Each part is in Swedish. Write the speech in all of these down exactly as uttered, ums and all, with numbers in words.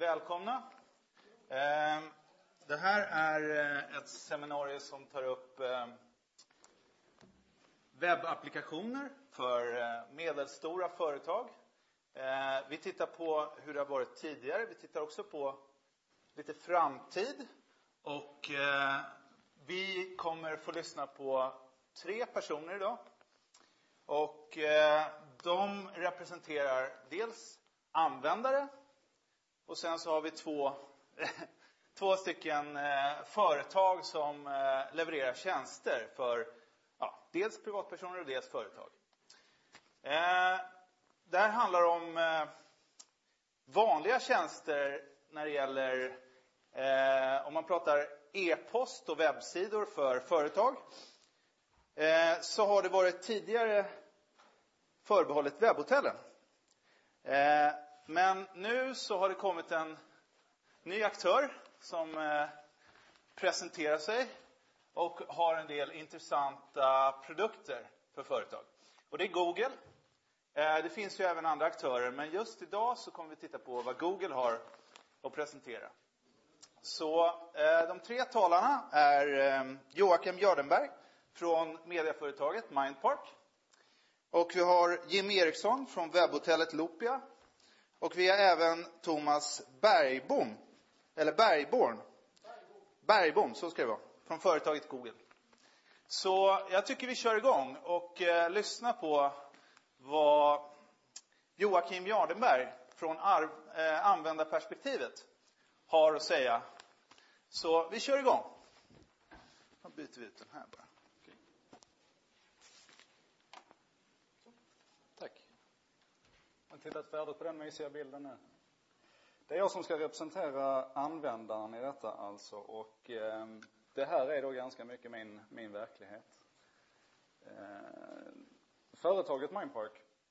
välkomna. Det här är ett seminarium som tar upp webbapplikationer för medelstora företag. Vi tittar på hur det har varit tidigare. Vi tittar också på lite framtid. Och vi kommer få lyssna på tre personer idag. Och de representerar dels användare. Och sen så har vi två, två stycken företag som levererar tjänster för ja, dels privatpersoner och dels företag. Det här handlar om vanliga tjänster när det gäller, om man pratar e-post och webbsidor för företag. Så har det varit tidigare förbehållet webbhotellen. Men nu så har det kommit en ny aktör som presenterar sig och har en del intressanta produkter för företag. Och det är Google. Det finns ju även andra aktörer, men just idag så kommer vi titta på vad Google har att presentera. Så de tre talarna är Joakim Jardenberg från mediaföretaget Mindpark. Och vi har Jim Eriksson från webbhotellet Loopia. Och vi har även Thomas Bergbom, eller Bergborn. Bergbom, så ska det vara, från företaget Google. Så jag tycker vi kör igång och eh, lyssnar på vad Joakim Jardenberg från ar- eh, användarperspektivet har att säga. Så vi kör igång. Då byter vi ut den här bara. Okay. Tack. Jag har tittat färdigt på den mysiga bilden nu. Det är jag som ska representera användaren i detta alltså. Och eh, det här är då ganska mycket min, min verklighet. Eh, företaget Mindpark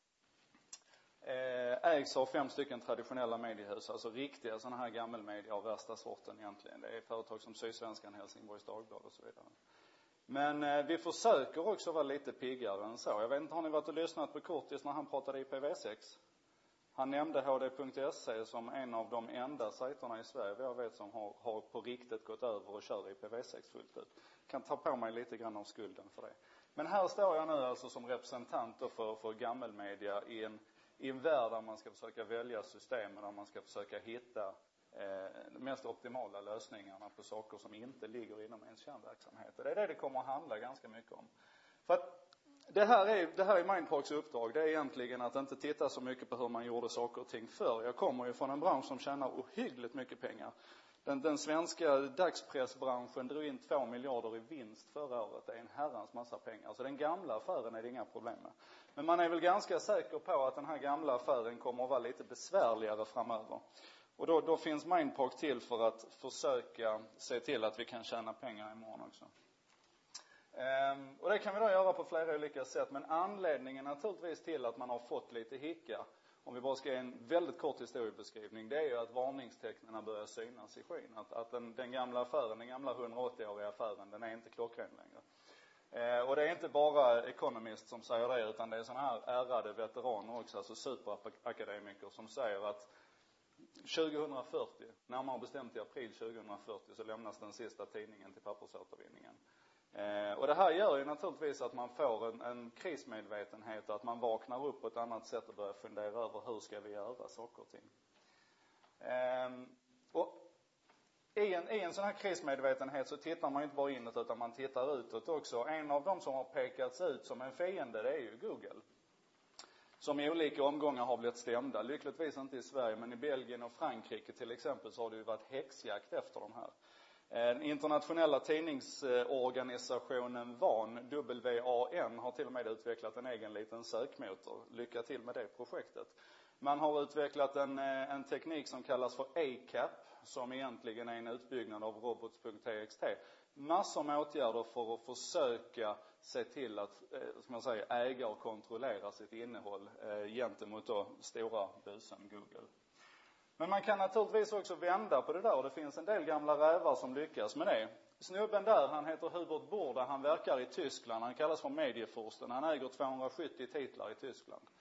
eh, ägs av fem stycken traditionella mediehus. Alltså riktiga sådana här gammelmedia av värsta sorten egentligen. Det är företag som Sydsvenskan, Helsingborgs Dagblad och så vidare. Men eh, vi försöker också vara lite piggare än så. Jag vet inte, har ni varit och lyssnat på Kurtis när han pratade i I P v sex? Han nämnde H D punkt se som en av de enda sajterna i Sverige vad jag vet som har, har på riktigt gått över och kör I P v sex fullt ut. Kan ta på mig lite grann av skulden för det. Men här står jag nu alltså som representant för, för gammelmedia i en, i en värld där man ska försöka välja system och där man ska försöka hitta eh, de mest optimala lösningarna på saker som inte ligger inom ens kärnverksamhet. Och det är det det kommer att handla ganska mycket om. För att Det här, är, det här är Mindparks uppdrag. Det är egentligen att inte titta så mycket på hur man gjorde saker och ting förr. Jag kommer ju från en bransch som tjänar ohyggligt mycket pengar. Den, den svenska dagspressbranschen drog in två miljarder i vinst förra året. Det är en herrans massa pengar. Så den gamla affären är det inga problem med. Men man är väl ganska säker på att den här gamla affären kommer att vara lite besvärligare framöver. Och då, då finns Mindpark till för att försöka se till att vi kan tjäna pengar imorgon också. Um, och det kan vi då göra på flera olika sätt. Men anledningen naturligtvis till att man har fått lite hicka, om vi bara ska ge en väldigt kort historiebeskrivning, det är ju att varningstecknen börjar synas i skyn. Att, att den, den gamla affären, den gamla hundraåttioåriga affären, den är inte klockren längre. Uh, och det är inte bara Economist som säger det, utan det är sådana här ärrade veteraner också, alltså superakademiker som säger att tjugohundrafyrtio, närmare bestämt i april tjugohundrafyrtio, så lämnas den sista tidningen till pappersåtervinningen. Eh, och det här gör ju naturligtvis att man får en, en krismedvetenhet, att man vaknar upp på ett annat sätt och börjar fundera över hur ska vi göra saker och ting. Eh, och i en, i en sån här krismedvetenhet så tittar man inte bara inåt utan man tittar utåt också. En av dem som har pekats ut som en fiende, det är ju Google. Som i olika omgångar har blivit stämda. Lyckligtvis inte i Sverige, men i Belgien och Frankrike till exempel så har det ju varit häxjakt efter de här. Den internationella tidningsorganisationen V A N, W A N, har till och med utvecklat en egen liten sökmotor. Lycka till med det projektet. Man har utvecklat en, en teknik som kallas för A C A P, som egentligen är en utbyggnad av robots punkt t x t. Massor med åtgärder för att försöka se till att som jag säger, äga och kontrollera sitt innehåll eh, gentemot då stora busen Google. Men man kan naturligtvis också vända på det där, och det finns en del gamla rävar som lyckas med det. Snubben där, han heter Hubert Burda, han verkar i Tyskland, han kallas för Mediefursten, han äger tvåhundrasjuttio titlar i Tyskland.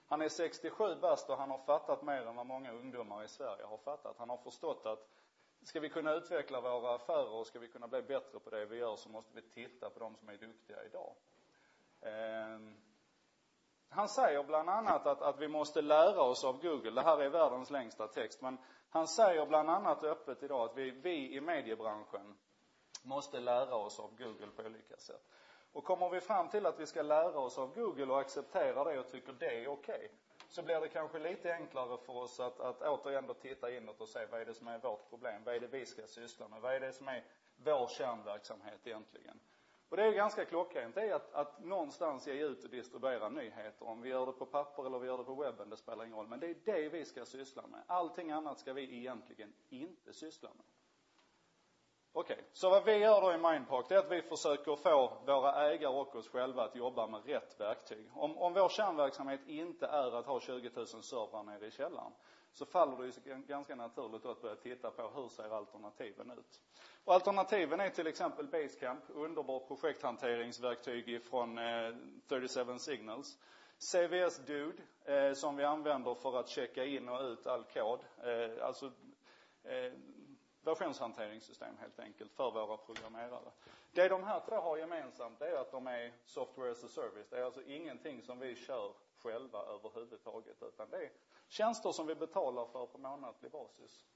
Han är sextiosju bast och han har fattat mer än vad många ungdomar i Sverige har fattat. Han har förstått att ska vi kunna utveckla våra affärer och ska vi kunna bli bättre på det vi gör, så måste vi titta på de som är duktiga idag. Eh, han säger bland annat att, att vi måste lära oss av Google. Det här är världens längsta text, men han säger bland annat öppet idag att vi, vi i mediebranschen måste lära oss av Google på olika sätt. Och kommer vi fram till att vi ska lära oss av Google och acceptera det och tycker det är okej, så blir det kanske lite enklare för oss att, att återigen då titta inåt och se vad är det som är vårt problem, vad är det vi ska syssla med, vad är det som är vår kärnverksamhet egentligen. Och det är ganska klockrent, det är att, att någonstans ge ut och distribuera nyheter. Om vi gör det på papper eller vi gör det på webben, det spelar ingen roll. Men det är det vi ska syssla med. Allting annat ska vi egentligen inte syssla med. Okej, okay. Så vad vi gör då i Mindpark, det är att vi försöker få våra ägare och oss själva att jobba med rätt verktyg. Om, om vår kärnverksamhet inte är att ha tjugo tusen servrar nere i källaren, så faller det ju ganska naturligt att börja titta på hur ser alternativen ut. Och alternativen är till exempel Basecamp, underbart projekthanteringsverktyg från eh, trettiosju Signals. C V S Dude, eh, som vi använder för att checka in och ut all kod. Eh, alltså eh, versionshanteringssystem helt enkelt för våra programmerare. Det de här två har gemensamt är att de är software as a service. Det är alltså ingenting som vi kör själva överhuvudtaget, utan det är tjänster som vi betalar för på månadlig basis.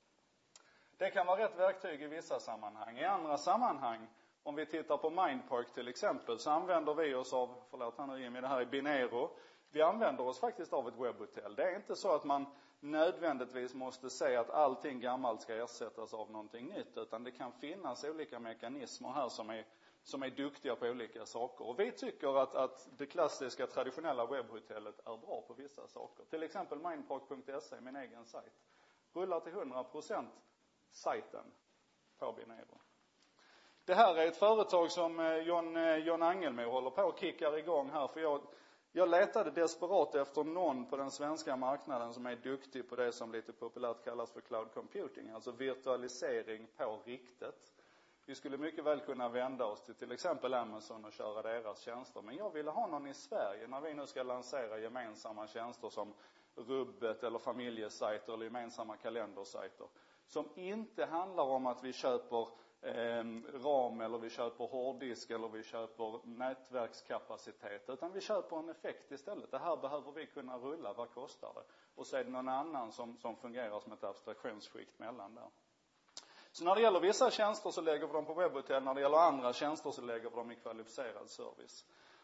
Det kan vara rätt verktyg i vissa sammanhang. I andra sammanhang, om vi tittar på Mindpark till exempel, så använder vi oss av, förlåt han nu Jimmy, det här är Binero. Vi använder oss faktiskt av ett webbhotell. Det är inte så att man nödvändigtvis måste säga att allting gammalt ska ersättas av någonting nytt, utan det kan finnas olika mekanismer här som är, som är duktiga på olika saker. Och vi tycker att, att det klassiska traditionella webbhotellet är bra på vissa saker. Till exempel mindpark punkt se, min egen sajt, rullar till hundra procent sajten på Binero. Det här är ett företag som John, John Angelmo håller på och kickar igång här, för jag Jag letade desperat efter någon på den svenska marknaden som är duktig på det som lite populärt kallas för cloud computing, alltså virtualisering på riktigt. Vi skulle mycket väl kunna vända oss till till exempel Amazon och köra deras tjänster, men jag ville ha någon i Sverige när vi nu ska lansera gemensamma tjänster som rubbet eller familjesajter eller gemensamma kalendersajter, som inte handlar om att vi köper Eh, ram eller vi köper hårddisk eller vi köper nätverkskapacitet, utan vi köper en effekt istället. Det här behöver vi kunna rulla, vad kostar det? Och så är det någon annan som, som fungerar som ett abstraktionsskikt mellan där. Så när det gäller vissa tjänster så lägger vi dem på webbhotell, när det gäller andra tjänster så lägger vi dem i kvalificerad service.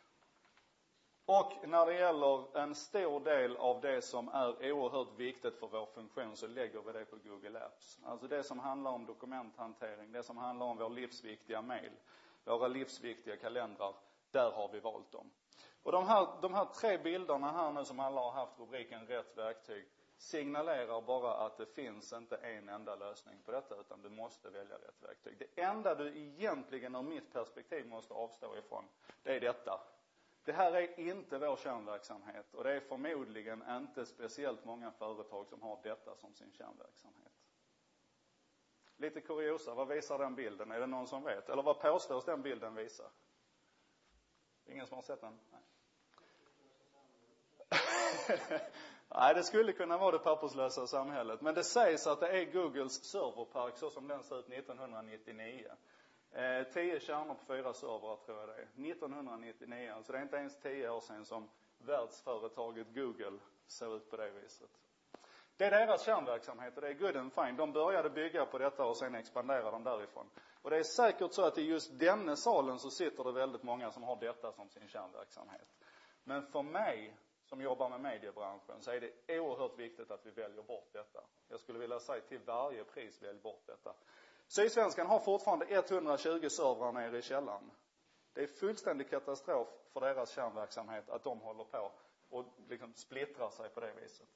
Och när det gäller en stor del av det som är oerhört viktigt för vår funktion så lägger vi det på Google Apps. Alltså det som handlar om dokumenthantering, det som handlar om vår livsviktiga mail, våra livsviktiga kalendrar, där har vi valt dem. Och de här, de här tre bilderna här nu som alla har haft rubriken rätt verktyg signalerar bara att det finns inte en enda lösning på detta, utan du måste välja rätt verktyg. Det enda du egentligen ur mitt perspektiv måste avstå ifrån, det är detta. Det här är inte vår kärnverksamhet och det är förmodligen inte speciellt många företag som har detta som sin kärnverksamhet. Lite kuriosa, vad visar den bilden? Är det någon som vet? Eller vad påstås den bilden visa? Ingen som har sett den? Nej. Nej, det skulle kunna vara det papperslösa samhället. Men det sägs att det är Googles serverpark så som den ser ut nittonhundranittionio. Eh, tio kärnor på fyra servrar tror jag det är. nittonhundranittionio, alltså det är inte ens tio år sedan som världsföretaget Google såg ut på det viset. Det är deras kärnverksamhet och det är good and fine. De började bygga på detta och sen expanderar de därifrån. Och det är säkert så att i just denna salen så sitter det väldigt många som har detta som sin kärnverksamhet. Men för mig som jobbar med mediebranschen så är det oerhört viktigt att vi väljer bort detta. Jag skulle vilja säga till varje pris välj bort detta. Sydsvenskan har fortfarande etthundratjugo servrar nere i källaren. Det är fullständig katastrof för deras kärnverksamhet att de håller på och liksom splittrar sig på det viset.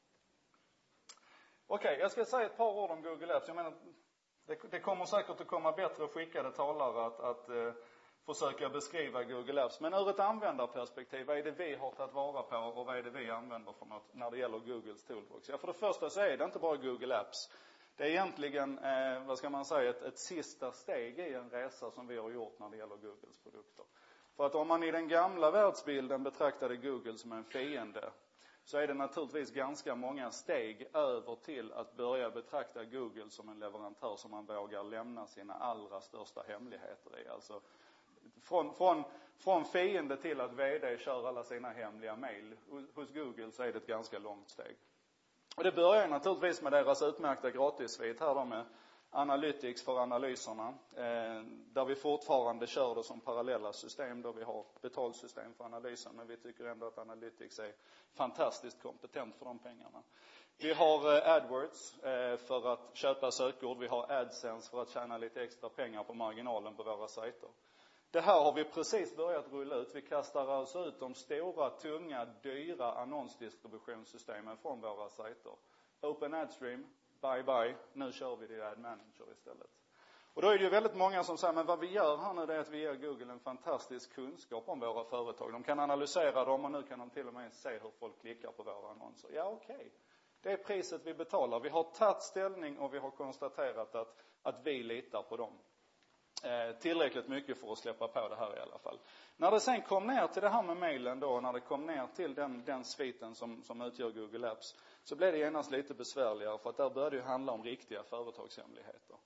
Okej, okay, jag ska säga ett par ord om Google Apps. Jag menar, det, det kommer säkert att komma bättre skickade talare att, att eh, försöka beskriva Google Apps. Men ur ett användarperspektiv, vad är det vi har tagit vara på och vad är det vi använder för något när det gäller Googles toolbox? Ja, för det första så är det inte bara Google Apps. Det är egentligen, eh, vad ska man säga, ett, ett sista steg i en resa som vi har gjort när det gäller Googles produkter. För att om man i den gamla världsbilden betraktade Google som en fiende så är det naturligtvis ganska många steg över till att börja betrakta Google som en leverantör som man vågar lämna sina allra största hemligheter i. Alltså från, från, från fiende till att vd kör alla sina hemliga mejl. Hos Google så är det ett ganska långt steg. Och det börjar naturligtvis med deras utmärkta gratissvit här då med Analytics för analyserna. Eh, där vi fortfarande kör det som parallella system då vi har betalsystem för analysen. Men vi tycker ändå att Analytics är fantastiskt kompetent för de pengarna. Vi har eh, AdWords eh, för att köpa sökord. Vi har AdSense för att tjäna lite extra pengar på marginalen på våra sajter. Det här har vi precis börjat rulla ut. Vi kastar alltså ut de stora, tunga, dyra annonsdistributionssystemen från våra sajter. Open AdStream, bye bye, nu kör vi det i Ad Manager istället. Och då är det ju väldigt många som säger, men vad vi gör här nu är att vi ger Google en fantastisk kunskap om våra företag. De kan analysera dem och nu kan de till och med se hur folk klickar på våra annonser. Ja, okej. Okay. Det är priset vi betalar. Vi har tagit ställning och vi har konstaterat att, att vi litar på dem. Eh, tillräckligt mycket för att släppa på det här i alla fall. När det sen kom ner till det här med mailen då, när det kom ner till den, den sviten som, som utgör Google Apps, så blev det genast lite besvärligare för att där började det handla om riktiga företagshemligheter.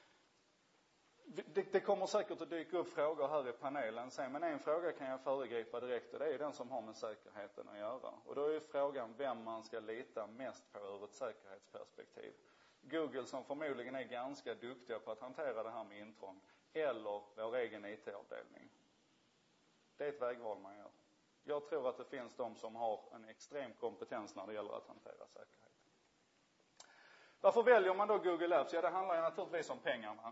Det, det kommer säkert att dyka upp frågor här i panelen sen, men en fråga kan jag föregripa direkt och det är den som har med säkerheten att göra. Och då är frågan vem man ska lita mest på ur ett säkerhetsperspektiv. Google som förmodligen är ganska duktiga på att hantera det här med intrång, eller vår egen I T-avdelning. Det är ett vägval man gör. Jag tror att det finns de som har en extrem kompetens när det gäller att hantera säkerhet. Varför väljer man då Google Apps? Ja, det handlar ju naturligtvis om pengarna.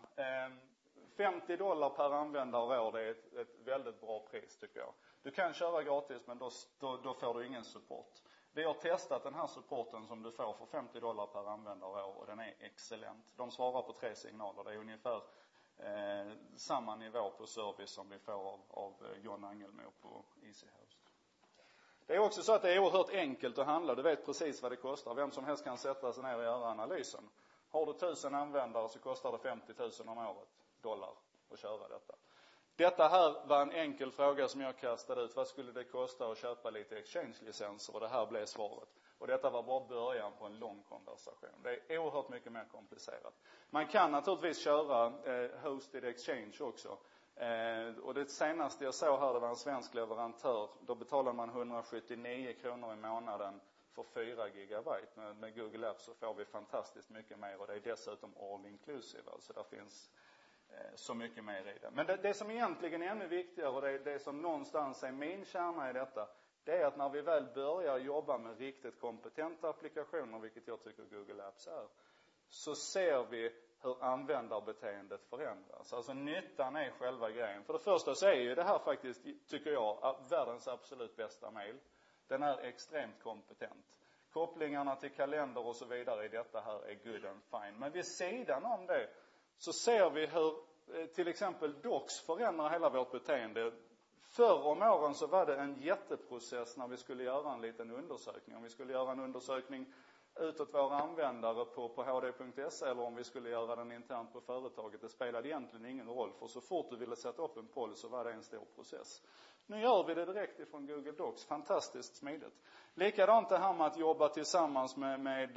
femtio dollar per användare och år, det är ett, ett väldigt bra pris tycker jag. Du kan köra gratis men då, då, då får du ingen support. Vi har testat den här supporten som du får för femtio dollar per användare år och den är excellent. De svarar på tre signaler. Det är ungefär eh, samma nivå på service som vi får av, av John Angelmo på Easy Host. Det är också så att det är oerhört enkelt att handla. Du vet precis vad det kostar. Vem som helst kan sätta sig ner och göra analysen. Har du tusen användare så kostar det femtio tusen om året dollar att köra detta. Detta här var en enkel fråga som jag kastade ut. Vad skulle det kosta att köpa lite exchange-licenser? Och det här blev svaret. Och detta var bara början på en lång konversation. Det är oerhört mycket mer komplicerat. Man kan naturligtvis köra eh, hosted exchange också. Eh, och det senaste jag såg här, det var en svensk leverantör. Då betalar man hundrasjuttionio kronor i månaden för fyra gigabyte. Med, med Google Apps så får vi fantastiskt mycket mer. Och det är dessutom all inclusive. Alltså där finns så mycket mer i det. Men det, det som egentligen är ännu viktigare och det, det som någonstans är min kärna i detta, det är att när vi väl börjar jobba med riktigt kompetenta applikationer, vilket jag tycker Google Apps är, så ser vi hur användarbeteendet förändras. Alltså nyttan är själva grejen. För det första så är ju det här faktiskt, tycker jag, världens absolut bästa mail. Den är extremt kompetent. Kopplingarna till kalender och så vidare i detta här är good and fine. Men vid sidan om det så ser vi hur till exempel Docs förändrar hela vårt beteende. Förr om åren så var det en jätteprocess när vi skulle göra en liten undersökning. Om vi skulle göra en undersökning utåt våra användare på, på h d punkt se eller om vi skulle göra den internt på företaget. Det spelade egentligen ingen roll, för så fort du ville sätta upp en poll så var det en stor process. Nu gör vi det direkt ifrån Google Docs. Fantastiskt smidigt. Likadant det här med att jobba tillsammans med, med,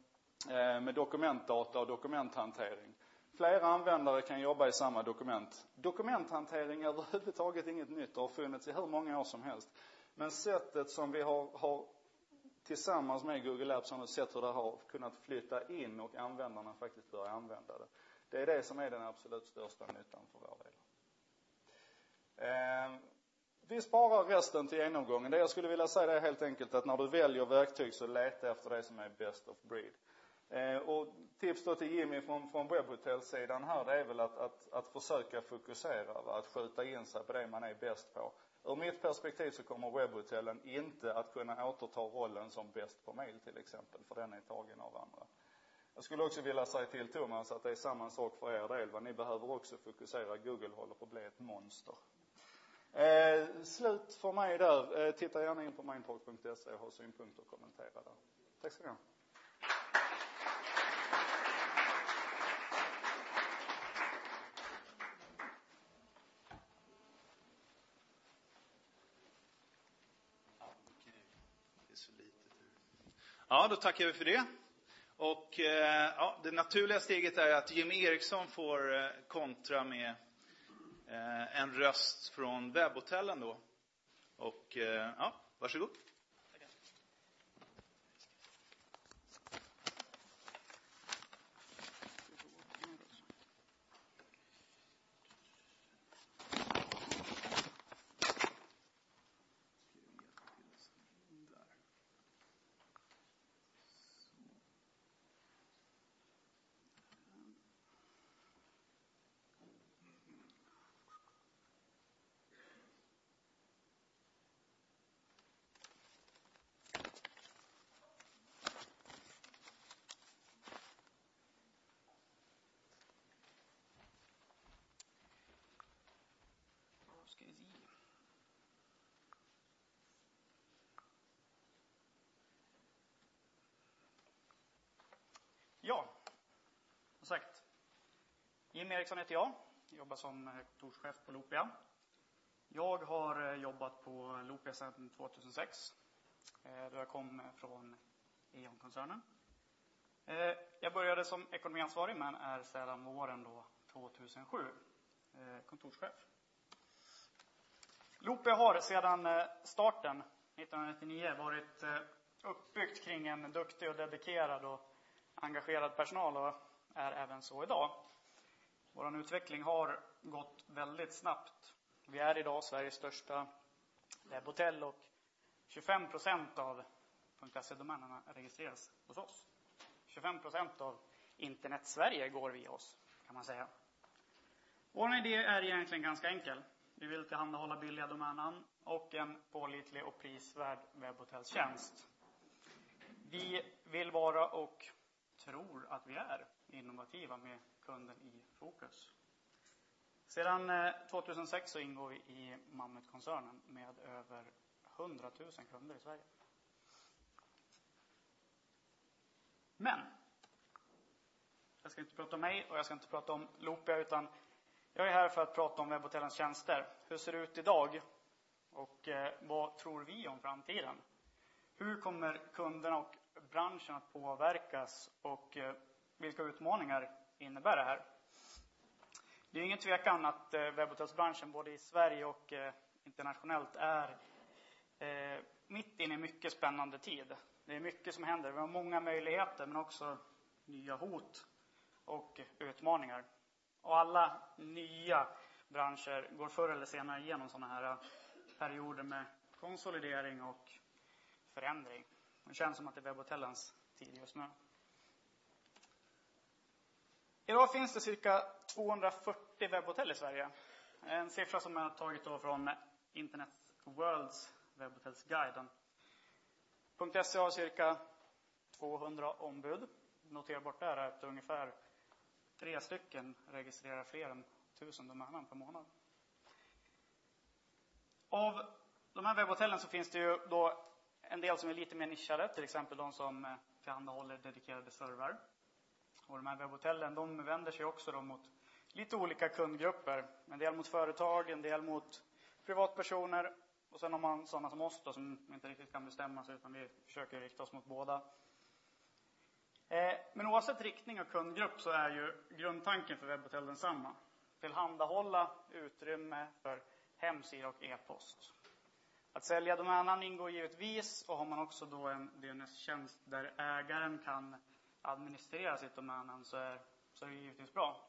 med dokumentdata och dokumenthantering. Flera användare kan jobba i samma dokument. Dokumenthantering är överhuvudtaget inget nytt och har funnits i hur många år som helst. Men sättet som vi har, har tillsammans med Google Apps har sett hur det har kunnat flytta in och användarna faktiskt börjar använda det. Det är det som är den absolut största nyttan för vår del. Eh, vi sparar resten till genomgången. Det jag skulle vilja säga är helt enkelt att när du väljer verktyg så leta efter det som är best of breed. Eh, och tips då till Jimmy från, från webbhotellsidan här, det är väl att, att, att försöka fokusera, va? Att skjuta in sig på det man är bäst på. Ur mitt perspektiv så kommer webbhotellen inte att kunna återta rollen som bäst på mail till exempel, för den är tagen av andra. Jag skulle också vilja säga till Thomas att det är samma sak för er del, va? Ni behöver också fokusera. Google håller på att bli ett monster. Eh, slut för mig där. Eh, titta gärna in på mindtalk punkt se och ha synpunkter och kommentera där. Tack så mycket. Det är så lite. Ja, då tackar vi för det. Och eh, ja, det naturliga steget är att Jimmy Eriksson får eh, kontra med eh, en röst från webbhotellen då. Och eh, ja, varsågod. Ja, som sagt. Jimmy Eriksson heter jag. Jag jobbar som kontorschef på Loopia. Jag har jobbat på Loopia sedan tvåtusensex. Då jag kom från E.ON-koncernen. Jag började som ekonomiansvarig men är sedan våren då tvåtusensju kontorschef. Loopia har sedan starten nittonhundranittionio varit uppbyggt kring en duktig och dedikerad och engagerad personal och är även så idag. Vår utveckling har gått väldigt snabbt. Vi är idag Sveriges största webbhotell och tjugofem procent av .se-domänerna registreras hos oss. tjugofem procent av internet Sverige går via oss, kan man säga. Vår idé är egentligen ganska enkel. Vi vill tillhandahålla billiga domännamn och en pålitlig och prisvärd webbhotellstjänst. Vi vill vara och tror att vi är innovativa med kunden i fokus. Sedan tvåtusensex så ingår vi i Mammoet-koncernen med över hundratusen kunder i Sverige. Men jag ska inte prata om mig och jag ska inte prata om Loopia, utan jag är här för att prata om webbhotellens tjänster. Hur ser det ut idag? Och eh, vad tror vi om framtiden? Hur kommer kunderna och branschen att påverkas och eh, vilka utmaningar innebär det här? Det är ingen tvekan att eh, webbhotellsbranschen både i Sverige och eh, internationellt är eh, mitt inne i en mycket spännande tid. Det är mycket som händer. Vi har många möjligheter men också nya hot och utmaningar. Och alla nya branscher går förr eller senare igenom sådana här perioder med konsolidering och förändring. Det känns som att det är webbhotellens tid just nu. Idag finns det cirka tvåhundrafyrtio webbhotell i Sverige. En siffra som jag har tagit då från Internet Worlds webbhotellsguiden. .se har cirka tvåhundra ombud. Noterbart där är att ungefär tre stycken registrerar fler än tusen domännamn per månad. Av de här webbhotellen så finns det ju då en del som är lite mer nischade, till exempel de som tillhandahåller dedikerade servrar. Och de här webbhotellen, de vänder sig också då mot lite olika kundgrupper. En del mot företag, en del mot privatpersoner. Och sen har man sådana som oss då, som inte riktigt kan bestämma sig, utan vi försöker rikta oss mot båda. Men oavsett riktning och kundgrupp så är ju grundtanken för webbhotell densamma. Tillhandahålla utrymme för hemsida och e-post. Att sälja domännamn ingår givetvis, och har man också då en D N S-tjänst där ägaren kan administrera sitt domännamn så är, så är det givetvis bra.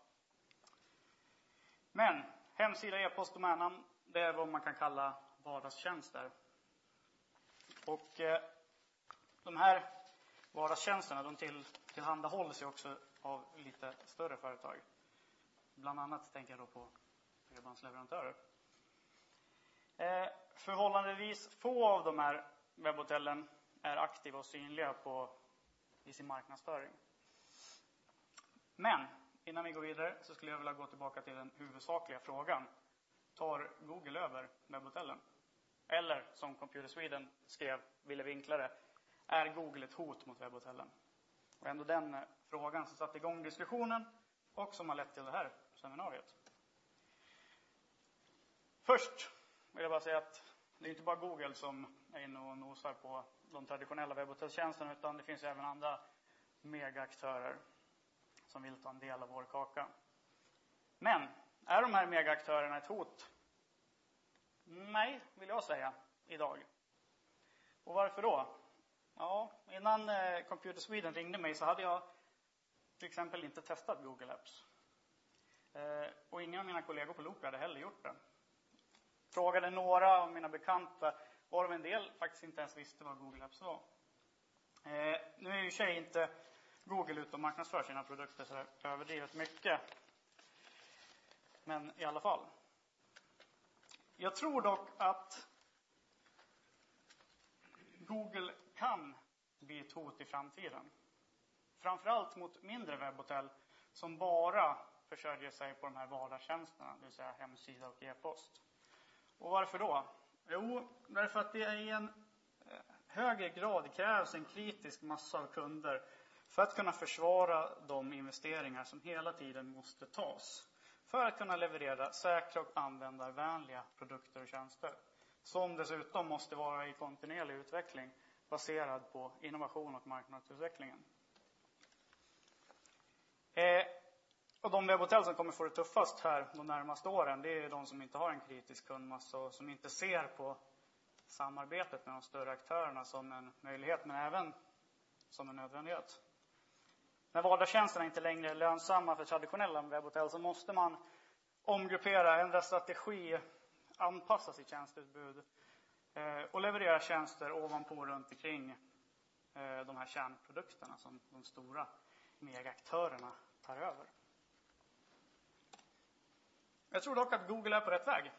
Men hemsida, e-post, domännamn, det är vad man kan kalla vardagstjänster. Och eh, de här vardagstjänsterna, de till, tillhandahålls ju också av lite större företag. Bland annat tänker jag då på bredbandsleverantörer. Eh, förhållandevis få av de här webbhotellen är aktiva och synliga på, i sin marknadsföring. Men innan vi går vidare så skulle jag vilja gå tillbaka till den huvudsakliga frågan. Tar Google över webbhotellen? Eller som Computer Sweden skrev, ville vinkla det, är Google ett hot mot webbhotellen? Och ändå den frågan som satte igång diskussionen och som har lett till det här seminariet. Först vill jag bara säga att det är inte bara Google som är inne och nosar på de traditionella webbhotelltjänsterna, utan det finns även andra megaaktörer som vill ta en del av vår kaka. Men är de här megaaktörerna ett hot? Nej, vill jag säga idag. Och varför då? Ja, innan eh, Computer Sweden ringde mig så hade jag till exempel inte testat Google Apps. Eh, och ingen av mina kollegor på Loopy hade heller gjort det. Frågade några av mina bekanta, varav en del faktiskt inte ens visste vad Google Apps var. Eh, nu är ju tjej inte Google ut och marknadsför sina produkter så överdrivet mycket. Men i alla fall. Jag tror dock att Google kan bli ett hot i framtiden. Framförallt mot mindre webbhotell som bara försörjer sig på de här vardagstjänsterna, det vill säga hemsida och e-post. Och varför då? Jo, därför att det i en högre grad krävs en kritisk massa av kunder för att kunna försvara de investeringar som hela tiden måste tas. För att kunna leverera säkra och användarvänliga produkter och tjänster. Som dessutom måste vara i kontinuerlig utveckling baserad på innovation och marknadsutvecklingen. Eh, och de webbhotell som kommer få det tuffast här de närmaste åren, det är de som inte har en kritisk kundmassa och som inte ser på samarbetet med de större aktörerna som en möjlighet, men även som en nödvändighet. När vardagstjänsterna inte längre är lönsamma för traditionella webbhotell så måste man omgruppera, ändra strategi, anpassa sitt tjänsteutbud eh, och leverera tjänster ovanpå runt omkring eh, de här kärnprodukterna som de stora megaaktörerna tar över. Jag tror dock att Google är på rätt väg.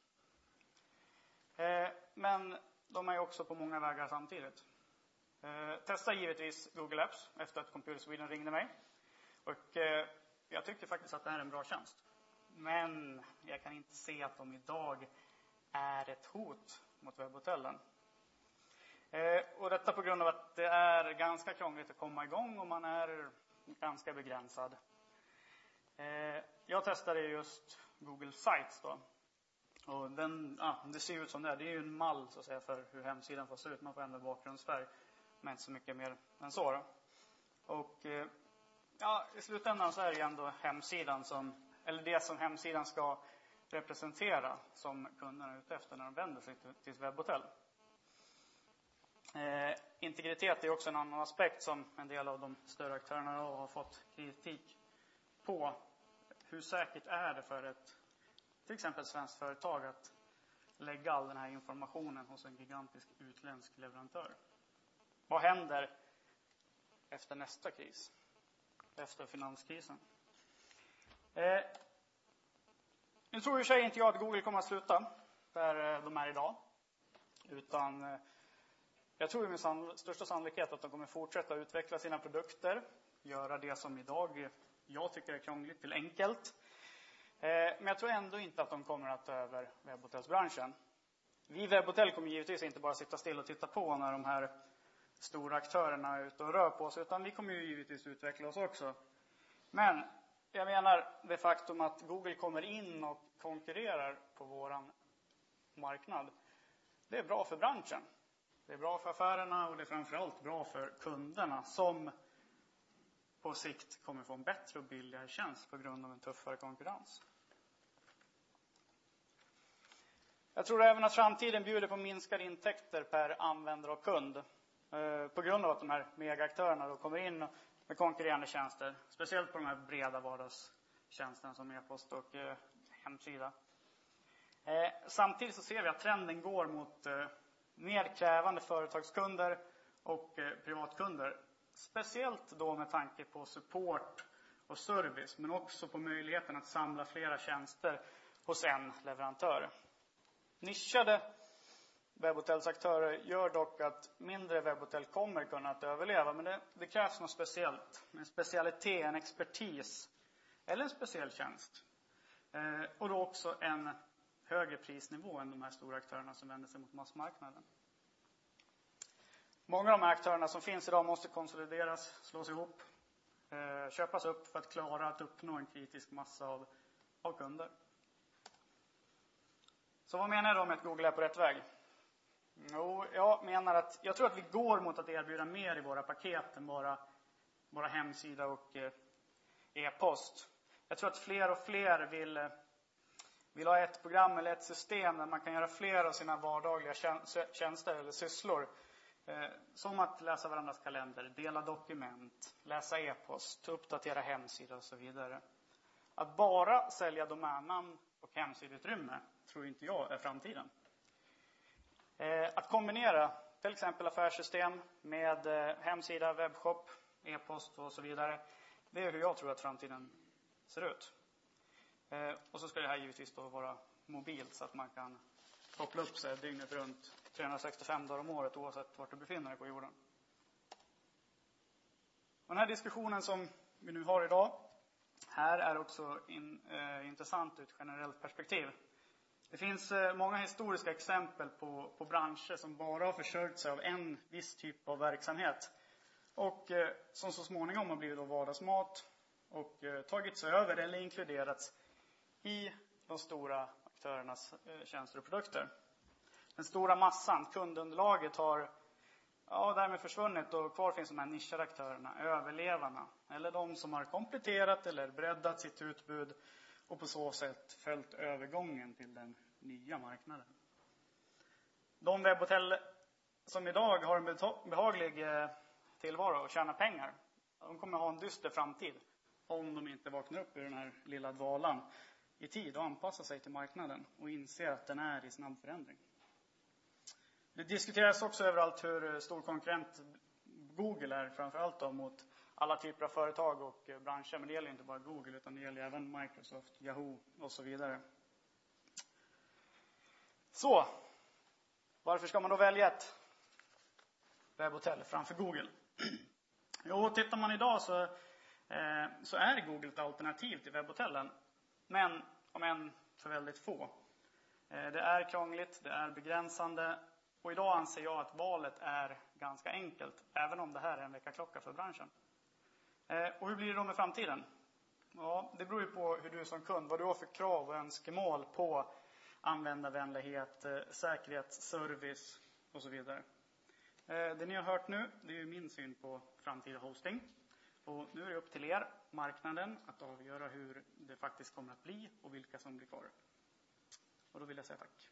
Eh, men de är också på många vägar samtidigt. Eh, testa givetvis Google Apps efter att Computer Sweden ringde mig. Och eh, jag tycker faktiskt att det är en bra tjänst. Men jag kan inte se att de idag är ett hot mot webbhotellen. Eh, och detta på grund av att det är ganska krångligt att komma igång och man är ganska begränsad. Eh, jag testade just Google Sites då. Och den, ja, det ser ut som det är. Det är ju en mall så att säga för hur hemsidan får se ut. Man får ändra bakgrundsfärg. Men inte så mycket mer än så då. Och eh, ja, i slutändan så är det ändå hemsidan som, eller det som hemsidan ska representera som kunderna är ute efter när de vänder sig till, till ett webbhotell. Eh, integritet är också en annan aspekt som en del av de större aktörerna har fått kritik på. Hur säkert är det för ett till exempel svenskt företag att lägga all den här informationen hos en gigantisk utländsk leverantör? Vad händer efter nästa kris? Efter finanskrisen? Eh, nu tror i sig inte jag att Google kommer att sluta där de är idag. Utan eh, jag tror med sann, största sannolikhet att de kommer fortsätta utveckla sina produkter. Göra det som idag jag tycker är krångligt till enkelt. Eh, men jag tror ändå inte att de kommer att ta över webbhotellsbranschen. Vi webbhotell kommer givetvis inte bara sitta still och titta på när de här stora aktörerna är ute och rör på sig, utan vi kommer ju givetvis utveckla oss också. Men jag menar det faktum att Google kommer in och konkurrerar på våran marknad, det är bra för branschen. Det är bra för affärerna och det är framförallt bra för kunderna som på sikt kommer få en bättre och billigare tjänst på grund av en tuffare konkurrens. Jag tror även att framtiden bjuder på minskade intäkter per användare och kund. Eh, på grund av att de här megaaktörerna då kommer in med konkurrerande tjänster. Speciellt på de här breda vardagstjänsterna som e-post och eh, hemsida. Eh, samtidigt så ser vi att trenden går mot eh, mer krävande företagskunder och eh, privatkunder. Speciellt då med tanke på support och service, men också på möjligheten att samla flera tjänster hos en leverantör. Nischade webbhotellsaktörer gör dock att mindre webbhotell kommer kunna att överleva, men det, det krävs något speciellt. En specialitet, en expertis eller en speciell tjänst. Eh, och då också en högre prisnivå än de här stora aktörerna som vänder sig mot massmarknaden. Många av de här aktörerna som finns idag måste konsolideras, slås ihop, eh, köpas upp för att klara att uppnå en kritisk massa av, av kunder. Så vad menar jag då med att Google är på rätt väg? Jo, jag menar att jag tror att vi går mot att erbjuda mer i våra paket än bara, bara hemsida och eh, e-post. Jag tror att fler och fler vill, eh, vill ha ett program eller ett system där man kan göra fler av sina vardagliga tjänster eller sysslor. Eh, som att läsa varandras kalender, dela dokument, läsa e-post, uppdatera hemsida och så vidare. Att bara sälja domännamn och hemsidutrymme tror inte jag är framtiden. Eh, att kombinera till exempel affärssystem med eh, hemsida, webbshop, e-post och så vidare. Det är hur jag tror att framtiden ser ut. Eh, och så ska det här givetvis då vara mobilt så att man kan koppla upp sig dygnet runt trehundrasextiofem dagar om året oavsett vart du befinner dig på jorden. Och den här diskussionen som vi nu har idag här är också in, eh, intressant ur ett generellt perspektiv. Det finns eh, många historiska exempel på, på branscher som bara har försörjt sig av en viss typ av verksamhet. Och eh, som så småningom har blivit då vardagsmat och eh, tagits över eller inkluderats i de stora aktörernas eh, tjänster och produkter. Den stora massan, kundunderlaget har ja, därmed försvunnit och kvar finns de här nischade aktörerna, överlevarna. Eller de som har kompletterat eller breddat sitt utbud och på så sätt följt övergången till den nya marknaden. De webbhotell som idag har en behaglig tillvaro och tjänar pengar, de kommer ha en dyster framtid om de inte vaknar upp ur den här lilla dvalan i tid och anpassar sig till marknaden och inser att den är i snabb förändring. Det diskuteras också överallt hur stor konkurrent Google är, framförallt då mot alla typer av företag och branscher. Men det gäller inte bara Google utan det gäller även Microsoft, Yahoo och så vidare. Så, varför ska man då välja ett webbhotell framför Google? Jo, tittar man idag så, eh, så är Google ett alternativ till webbhotellen. Men om än för väldigt få. Eh, det är krångligt, det är begränsande. Och idag anser jag att valet är ganska enkelt, även om det här är en väckarklocka för branschen. Eh, och hur blir det då med framtiden? Ja, det beror ju på hur du som kund, vad du har för krav och önskemål på användarvänlighet, eh, säkerhet, service och så vidare. Eh, det ni har hört nu, det är ju min syn på framtida hosting. Och nu är det upp till er, marknaden, att avgöra hur det faktiskt kommer att bli och vilka som blir kvar. Och då vill jag säga tack.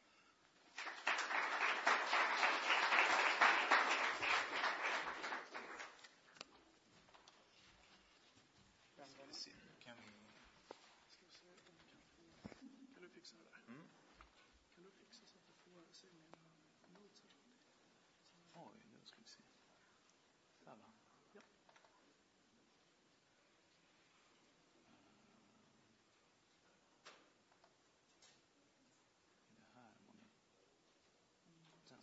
Kan vi... Kan du fixa det där? Mm. Kan du fixa så att du får se mina notes? Oj, nu ska vi se. Där va? Ja. Det här må ni... Den.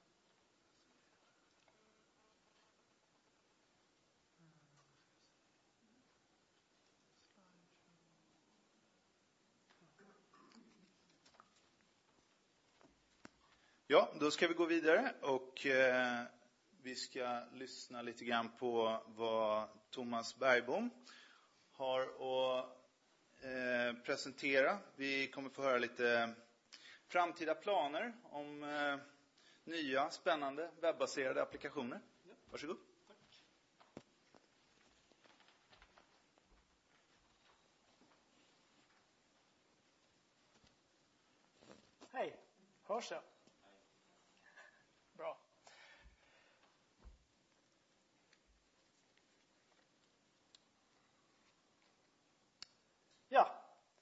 Ja, då ska vi gå vidare och eh, vi ska lyssna lite grann på vad Thomas Bergbom har att eh, presentera. Vi kommer få höra lite framtida planer om eh, nya spännande webbaserade applikationer. Varsågod. Tack. Hej, hörs jag? Bra. Ja.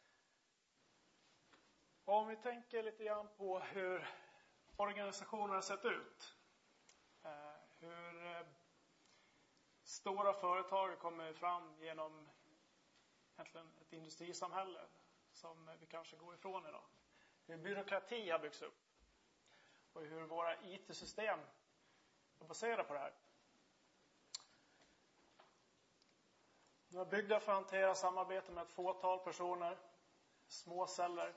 Om vi tänker lite grann på hur organisationen har sett ut. Eh, hur eh, stora företag kommer fram genom egentligen ett industrisamhälle som vi kanske går ifrån idag. Hur byråkrati har byggts upp. Och hur våra I T-system är baserade på det här. De är byggda för att hantera samarbete med ett fåtal personer, små celler.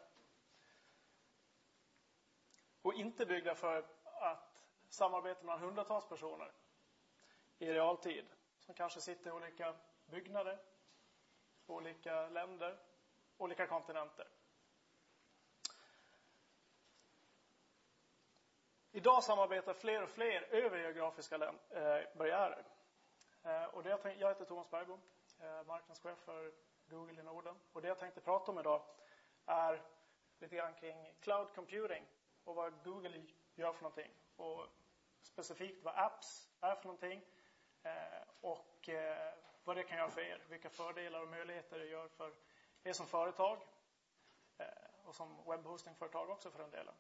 Och inte byggda för att samarbeta med hundratals personer i realtid. Som kanske sitter i olika byggnader, olika länder, olika kontinenter. idag samarbetar fler och fler över geografiska eh, barriärer. Eh, och det jag, tänk, jag heter Thomas Bergbom, eh, marknadschef för Google i Norden. Och det jag tänkte prata om idag är lite grann kring cloud computing och vad Google gör för någonting. Och specifikt vad apps är för någonting eh, och eh, vad det kan göra för er. Vilka fördelar och möjligheter det gör för er som företag eh, och som webbhostingföretag också för den delen.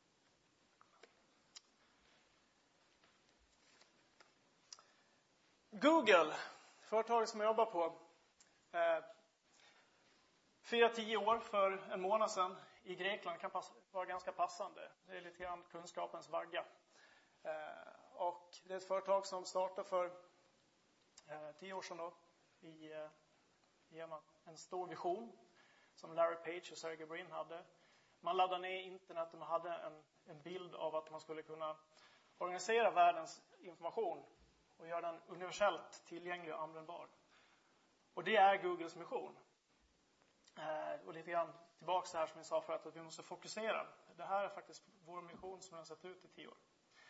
Google, företaget som jag jobbar på, eh, fyra tio år för en månad sedan i Grekland kan pass- vara ganska passande. Det är lite grann kunskapens vagga. Eh, och det är ett företag som startade för eh, tio år sedan då, i, eh, genom en stor vision som Larry Page och Sergey Brin hade. Man laddade ner internet och man hade en, en bild av att man skulle kunna organisera världens information och göra den universellt tillgänglig och användbar. Och det är Googles mission. Eh, och lite grann tillbaka till det här som jag sa förut, att vi måste fokusera. Det här är faktiskt vår mission som har sett ut i tio år.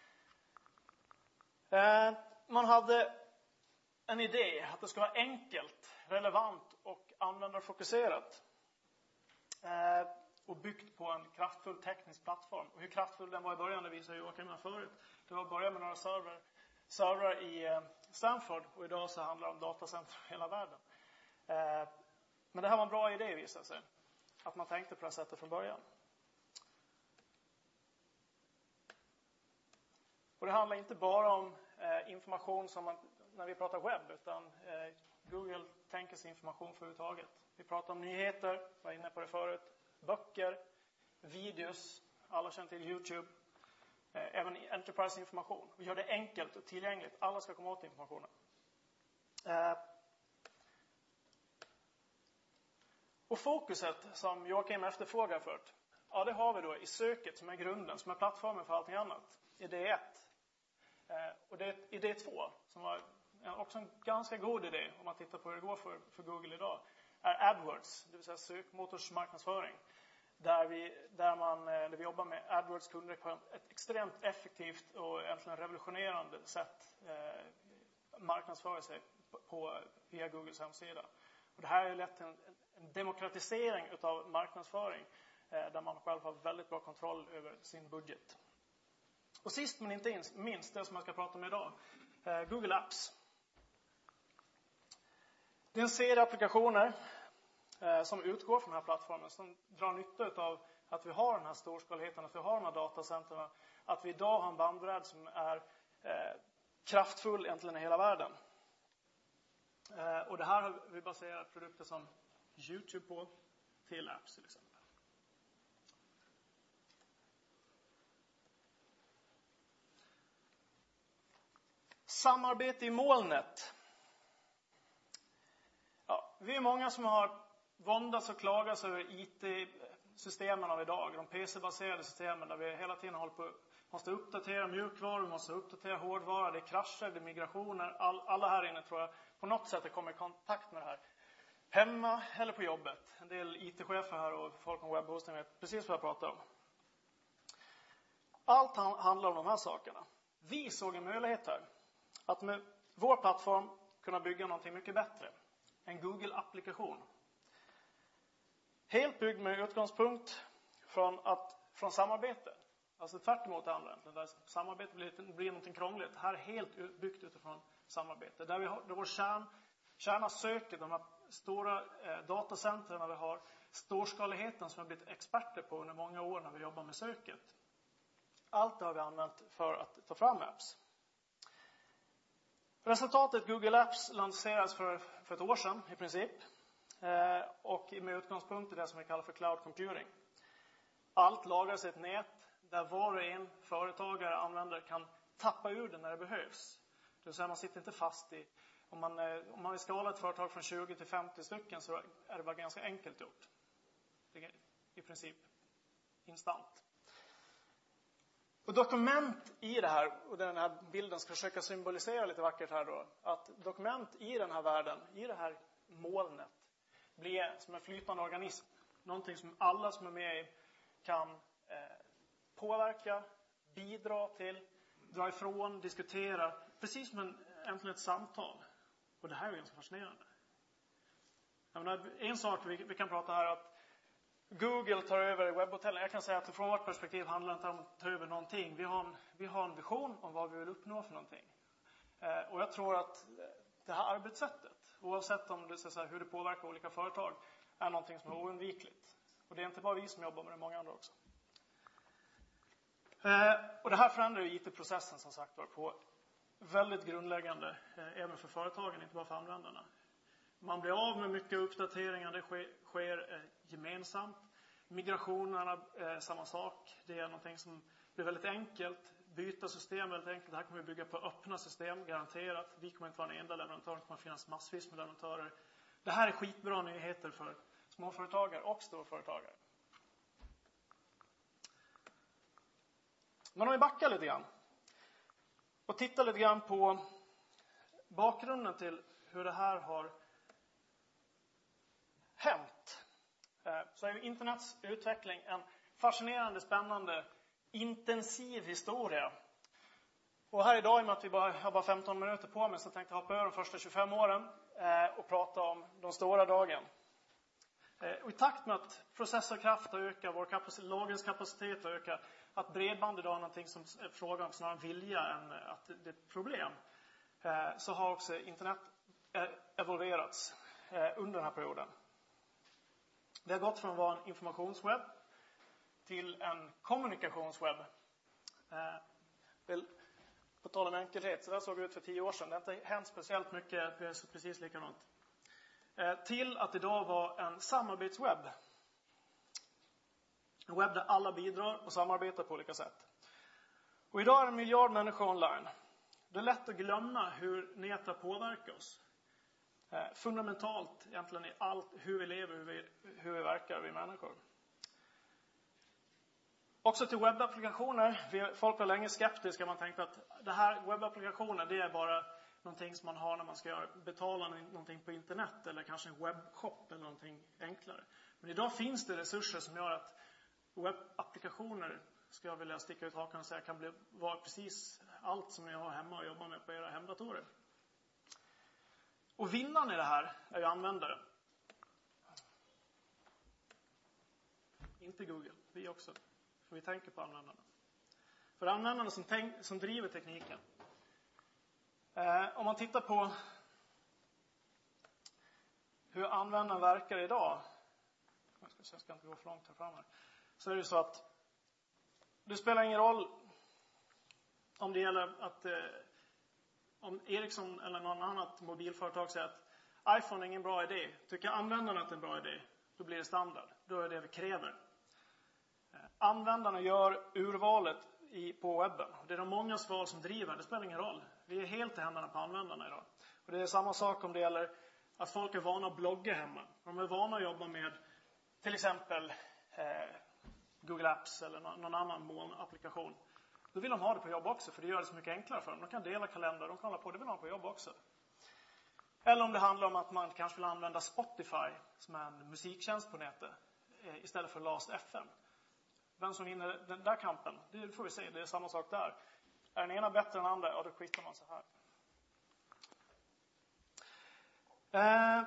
Eh, man hade en idé att det ska vara enkelt, relevant och användarfokuserat. Eh, och byggt på en kraftfull teknisk plattform. Och hur kraftfull den var i början, det visade Joakim här förut. Det var början med några server, server i eh, Stanford och idag så handlar det om datacenter i hela världen. Eh, men det här var en bra idé visade sig. Att man tänkte på det här sättet från början. Och det handlar inte bara om eh, information som man, när vi pratar webb, utan eh, Google tänker sig information för överhuvudtaget. Vi pratar om nyheter, var inne på det förut, böcker, videos, alla känner till YouTube, eh, även enterprise-information. Vi gör det enkelt och tillgängligt, alla ska komma åt informationen. Eh, och fokuset som Joakim efterfrågar förut, ja det har vi då i söket som är grunden, som är plattformen för allting annat. Idé ett. Eh, och det är idé två, som var också en ganska god idé om man tittar på hur det går för, för Google idag, är AdWords, det vill säga sökmotorsmarknadsföring. Där vi, där man, där vi jobbar med AdWords-kunder på ett extremt effektivt och egentligen revolutionerande sätt eh, marknadsföra sig på, på, via Googles hemsida. Och det här har lett till en, en demokratisering av marknadsföring eh, där man själv har väldigt bra kontroll över sin budget. Och sist men inte minst, det som jag ska prata om idag, eh, Google Apps. Det är en serie applikationer eh, som utgår från den här plattformen, som drar nytta av att vi har den här storskaligheten, att vi har de här datacenterna, att vi idag har en bandbredd som är eh, kraftfull egentligen i hela världen. Eh, och det här har vi baserat produkter som YouTube på, till apps till exempel. Samarbete i molnet. Ja, vi är många som har våndats och klagats över I T-systemen av idag. De P C-baserade systemen där vi hela tiden håller på, måste uppdatera mjukvaror, vi måste uppdatera hårdvara. Det är krascher, det är migrationer. All, alla här inne tror jag på något sätt kommer i kontakt med det här. Hemma eller på jobbet. En del I T-chefer här och folk om webbhosting vet precis vad jag pratar om. Allt handlar om de här sakerna. Vi såg en möjlighet här. Att med vår plattform kunna bygga någonting mycket bättre. En Google-applikation. Helt byggd med utgångspunkt från, att, från samarbete. Alltså tvärt emot det andra. Där samarbete blir, blir någonting krångligt. Här är helt byggt utifrån samarbete. Där vi har där vår kärn, kärna söker de här stora eh, datacentren vi har. Storskaligheten som vi har blivit experter på under många år när vi jobbar med söket. Allt det har vi använt för att ta fram apps. Resultatet Google Apps lanserades för, för ett år sedan i princip. Eh, och med utgångspunkt i det som vi kallar för cloud computing. Allt lagras i ett nät där var och en företagare, användare kan tappa ur det när det behövs. Det vill säga man sitter inte fast i, om man, eh, om man vill skala ett företag från tjugo till femtio stycken så är det bara ganska enkelt gjort. Det är i princip instant. Och dokument i det här, och den här bilden ska försöka symbolisera lite vackert här då, att dokument i den här världen, i det här molnet, blir som en flytande organism. Någonting som alla som är med i kan eh, påverka, bidra till, dra ifrån, diskutera. Precis som en, egentligen ett samtal. Och det här är ganska fascinerande. Jag menar, en sak vi, vi kan prata här att Google tar över webbhotellen. Jag kan säga att från vårt perspektiv handlar det inte om att ta över någonting. Vi har en, vi har en vision om vad vi vill uppnå för någonting. Eh, och jag tror att det här arbetssättet, oavsett om det, så här, hur det påverkar olika företag, är någonting som är oundvikligt. Och det är inte bara vi som jobbar med det, många andra också. Eh, och det här förändrar ju I T-processen som sagt var på väldigt grundläggande, eh, även för företagen, inte bara för användarna. Man blir av med mycket uppdateringar, det sker, sker eh, gemensamt. Migrationerna, eh, samma sak. Det är någonting som blir väldigt enkelt. Byta system väldigt enkelt. Det här kommer vi bygga på öppna system, garanterat. Vi kommer inte vara en enda leverantör, det kommer finnas massvis med leverantörer. Det här är skitbra nyheter för småföretagare och storföretagare. Men om vi backar lite grann och tittar lite grann på bakgrunden till hur det här har hänt, så är ju internets utveckling en fascinerande, spännande, intensiv historia. Och här idag, i och med att vi bara har bara femton minuter på mig, så tänkte jag hoppa över de första tjugofem åren och prata om de stora dagen. Och i takt med att processorkraft ökar, vår kapacitet, lagringskapacitet ökar, att bredband idag är någonting som är frågan om snarare vilja än att det är ett problem, så har också internet evolverats under den här perioden. Det har gått från att vara en informationswebb till en kommunikationswebb. På tal om enkelhet, så där såg det ut för tio år sedan. Det har inte hänt speciellt mycket, det är precis likadant. Till att idag vara en samarbetswebb. En webb där alla bidrar och samarbetar på olika sätt. Och idag är en miljard människor online. Det är lätt att glömma hur nätet påverkar oss. Fundamentalt egentligen i allt, hur vi lever, hur vi, hur vi verkar, vi människor. Också till webbapplikationer. Vi, folk var länge skeptiska. Man tänkte att det här webbapplikationer, det är bara någonting som man har när man ska göra, betala någonting på internet. Eller kanske en webbshop eller någonting enklare. Men idag finns det resurser som gör att webbapplikationer, ska jag vilja sticka ut hakan och säga, kan bli, vara precis allt som ni har hemma och jobbar med på era hemdatorer. Och vinnaren i det här är ju användare. Inte Google, vi också. För vi tänker på användarna. För användarna som, tänk, som driver tekniken. Eh, om man tittar på hur användaren verkar idag. Jag ska, jag ska inte gå för långt här fram här. Så är det så att det spelar ingen roll om det gäller att eh, om Ericsson eller någon annat mobilföretag säger att iPhone är ingen bra idé. Tycker användarna att det är en bra idé, då blir det standard. Då är det vi kräver. Användarna gör urvalet i, på webben. Det är de mångas val som driver. Det spelar ingen roll. Vi är helt i händerna på användarna idag. Och det är samma sak om det gäller att folk är vana att blogga hemma. De är vana att jobba med till exempel eh, Google Apps eller någon, någon annan molnapplikation. Då vill de ha det på jobb också, för det gör det så mycket enklare för dem. De kan dela kalender, de kan hålla på, det vill de ha på jobb också. Eller om det handlar om att man kanske vill använda Spotify som är en musiktjänst på nätet eh, istället för Last F M. Vem som vinner den där kampen, det får vi se, det är samma sak där. Är den ena bättre än den andra, ja då skiter man så här. Eh,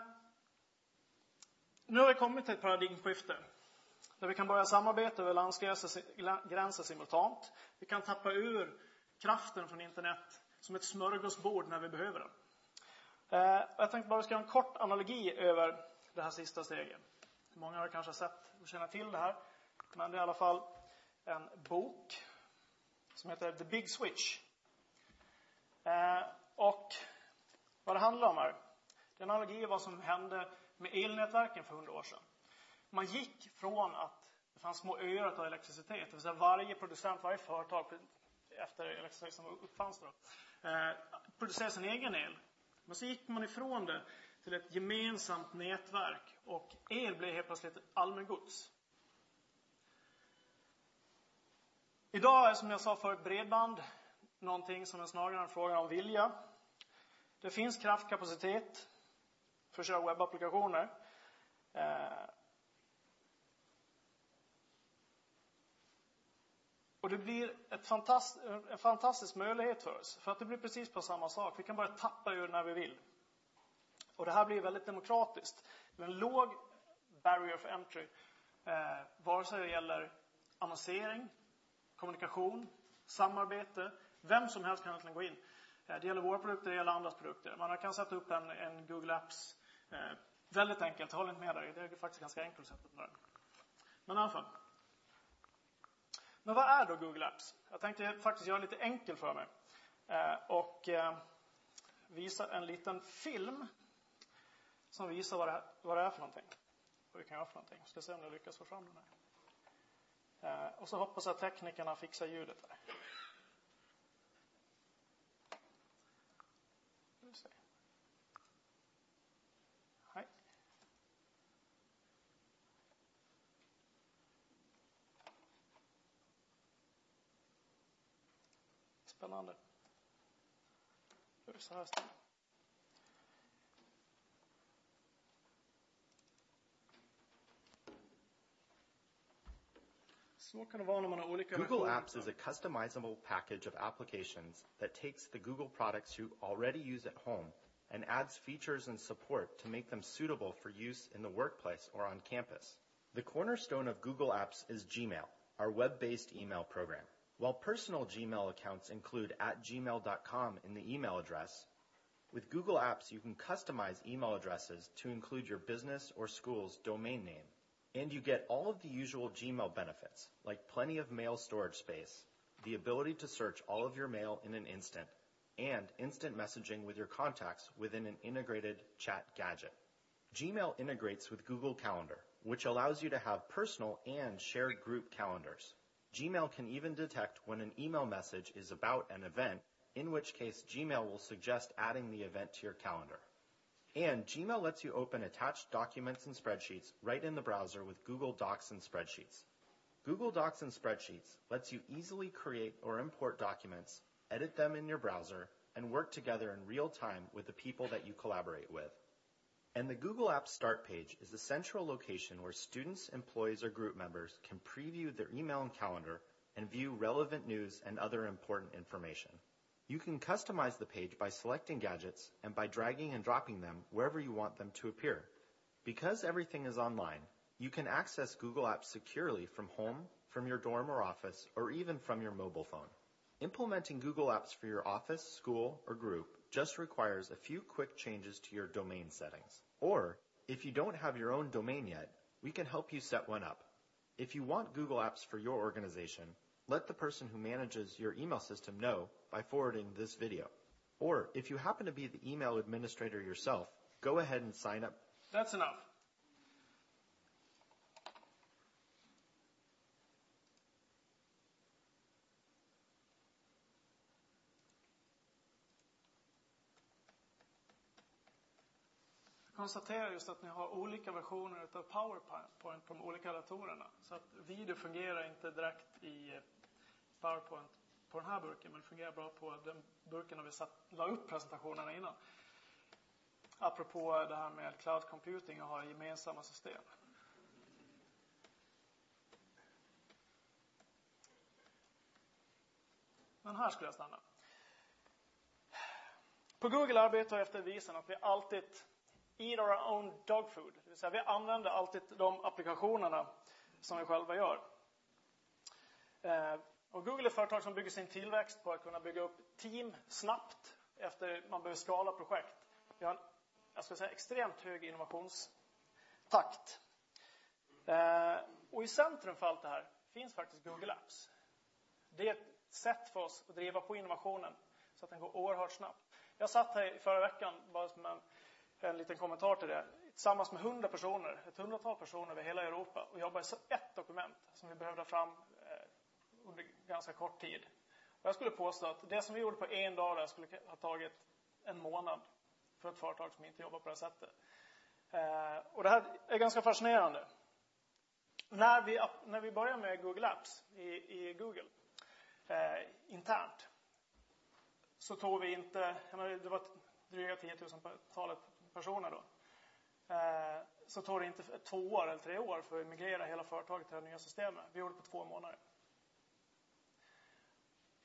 nu har vi kommit till ett paradigmskifte. Där vi kan börja samarbeta över landsgränser simultant. Vi kan tappa ur kraften från internet som ett smörgåsbord när vi behöver den. Eh, jag tänkte bara ska ha en kort analogi över det här sista steget. Många har kanske sett och känner till det här. Men det är i alla fall en bok som heter The Big Switch. Eh, och vad det handlar om här. Det är en analogi av vad som hände med elnätverken för hundra år sedan. Man gick från att det fanns små öar av elektricitet. Det vill säga varje producent, varje företag efter elektricitet som uppfanns då, eh, producerade sin egen el. Men så gick man ifrån det till ett gemensamt nätverk. Och el blev helt plötsligt allmängods. Idag är, som jag sa förut, bredband någonting som är snarare en fråga om vilja. Det finns kraftkapacitet för att köra webbapplikationer. Eh, Och det blir ett fantast, en fantastisk möjlighet för oss. För att det blir precis på samma sak. Vi kan bara tappa ur när vi vill. Och det här blir väldigt demokratiskt. Med en låg barrier of entry. Eh, vare sig det gäller annonsering, kommunikation, samarbete. Vem som helst kan egentligen gå in. Eh, det gäller våra produkter, det gäller andras produkter. Man kan sätta upp en, en Google Apps. Eh, väldigt enkelt, jag håller inte med där. Det är faktiskt ganska enkelt att sätta upp den. Men i alla fall. Men vad är då Google Apps? Jag tänkte faktiskt göra lite enkelt för mig. Eh, och eh, visa en liten film. Som visar vad det, här, vad det är för någonting. Vad vi kan göra för någonting. Jag ska se om jag lyckas få fram den här. Eh, och så hoppas jag att teknikerna fixar ljudet här. Hej. Spännande. Hur är det så här stället? Så kan det vara när man har olika Google Apps is a customizable package of applications that takes the Google products you already use at home and adds features and support to make them suitable for use in the workplace or on campus. The cornerstone of Google Apps is Gmail, our web-based email program. While personal Gmail accounts include at gmail dot com in the email address, with Google Apps you can customize email addresses to include your business or school's domain name. And you get all of the usual Gmail benefits, like plenty of mail storage space, the ability to search all of your mail in an instant, and instant messaging with your contacts within an integrated chat gadget. Gmail integrates with Google Calendar, which allows you to have personal and shared group calendars. Gmail can even detect when an email message is about an event, in which case Gmail will suggest adding the event to your calendar. And Gmail lets you open attached documents and spreadsheets right in the browser with Google Docs and Spreadsheets. Google Docs and Spreadsheets lets you easily create or import documents, edit them in your browser, and work together in real time with the people that you collaborate with. And the Google Apps Start page is a central location where students, employees, or group members can preview their email and calendar and view relevant news and other important information. You can customize the page by selecting gadgets and by dragging and dropping them wherever you want them to appear. Because everything is online, you can access Google Apps securely from home, from your dorm or office, or even from your mobile phone. Implementing Google Apps for your office, school, or group just requires a few quick changes to your domain settings. Or, if you don't have your own domain yet, we can help you set one up. If you want Google Apps for your organization, let the person who manages your email system know by forwarding this video. Or, if you happen to be the email administrator yourself, go ahead and sign up. That's enough. Jag konstaterar just att ni har olika versioner av PowerPoint på de olika datorerna. Så att video fungerar inte direkt i PowerPoint på den här burken, men det fungerar bra på den burken när vi satt, la upp presentationerna innan. Apropå det här med cloud computing och ha gemensamma system. Men här skulle jag stanna. På Google arbetar vi efter devisen att vi alltid eat our own dog food. Det vill säga vi använder alltid de applikationerna som vi själva gör. Eh, och Google är ett företag som bygger sin tillväxt på att kunna bygga upp team snabbt efter man behöver skala projekt. Vi har en, jag ska säga, extremt hög innovationstakt. Eh, och i centrum för allt det här finns faktiskt Google Apps. Det är ett sätt för oss att driva på innovationen så att den går oerhört snabbt. Jag satt här förra veckan bara som en, en liten kommentar till det. Tillsammans med hundra personer, ett hundratal personer över hela Europa och jobbade i ett dokument som vi behövde fram eh, under ganska kort tid. Och jag skulle påstå att det som vi gjorde på en dag där skulle ha tagit en månad för ett företag som inte jobbar på det här sättet. Eh, och det här är ganska fascinerande. När vi, när vi börjar med Google Apps i, i Google eh, internt så tog vi inte, jag menar, det var dryga tio tusen talet personer då. Eh, så tog det inte två år eller tre år för att migrera hela företaget till det nya systemet. Vi gjorde det på två månader.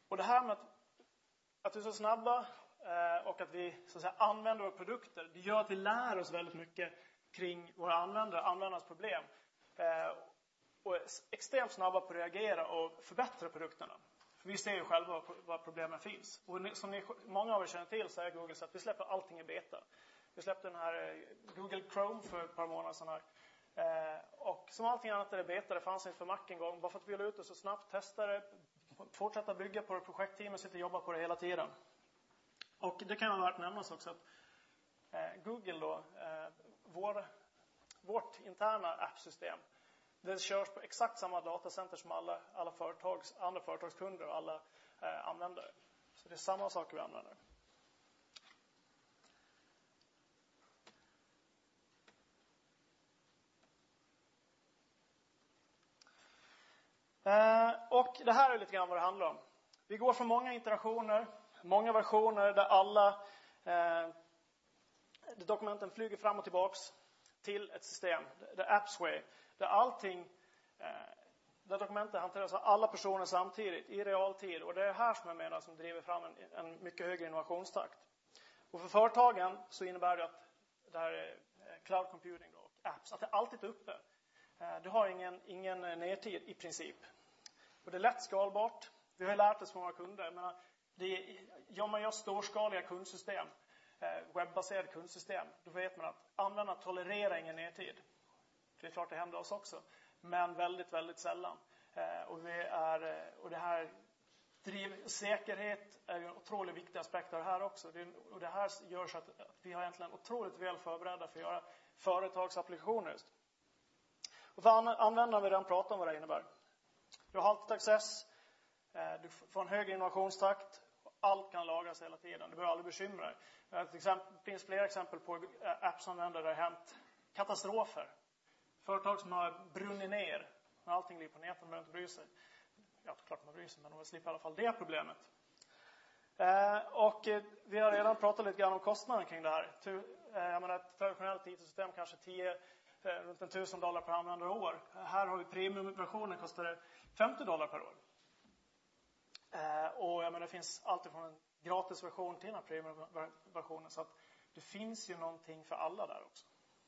Och det här med att, att vi är så snabba eh, och att vi så att säga, använder våra produkter, det gör att vi lär oss väldigt mycket kring våra användare, användarnas problem. Eh, och är extremt snabba på att reagera och förbättra produkterna. För vi ser ju själva var problemen finns. Och som ni, många av er känner till så är Google så att vi släpper allting i beta. Vi släppte den här Google Chrome för ett par månader sedan här. Eh, och som allting annat är det beta, det fanns inte för Mac en gång. Bara för att vi la ut det så snabbt, testa det, fortsätta bygga på det, projektteamet sitter och jobbar på det hela tiden. Och det kan vara värt att nämnas också att eh, Google då, eh, vår, vårt interna appsystem, det körs på exakt samma datacenter som alla, alla företags, andra företagskunder och alla eh, användare. Så det är samma saker vi använder. Eh, och det här är lite grann vad det handlar om. Vi går från många iterationer, många versioner där alla eh, dokumenten flyger fram och tillbaks till ett system, the apps way, där allting, eh, där dokumenten hanteras av alla personer samtidigt i realtid. Och det är här som jag menar som driver fram en, en mycket högre innovationstakt. Och för företagen så innebär det att det här är cloud computing då, och apps, att det alltid är uppe. Eh, det har ingen, ingen nedtid i princip. Och det är lätt skalbart. Vi har lärt oss från våra kunder. Men det är, ja, man gör storskaliga kundsystem, webbaserade kundsystem, då vet man att användarna tolererar ingen nedtid. Det är klart det händer oss också. Men väldigt, väldigt sällan. Och, vi är, och det här driv, säkerhet är en otroligt viktig aspekt av det här också. Det, och det här gör så att, att vi har egentligen otroligt väl förberedda för att göra företagsapplikationer. Och för användare vi redan pratat om vad det innebär. Du har alltid access, du får en hög innovationstakt och allt kan lagras hela tiden. Du behöver aldrig bekymra dig. Det finns flera exempel på appsanvändare där det har hänt katastrofer. Företag som har brunnit ner. När allting ligger på nätet, man behöver inte bry sig. Ja, klart man bryr sig, men de slipper i alla fall det problemet. Och vi har redan pratat lite grann om kostnaden kring det här. Jag menar, ett traditionellt I T-system kanske tio runt en tusen dollar per användare år. Här har vi premiumversionen, kostar det femtio dollar per år. Eh, och jag menar, det finns alltid från en gratisversion till en premiumversion. Så att det finns ju någonting för alla där också.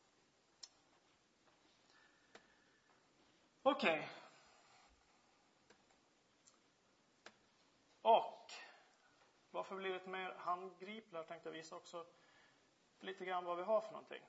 Okej. Okay. Och varför blir det lite mer handgripligt? Jag tänkte visa också lite grann vad vi har för någonting.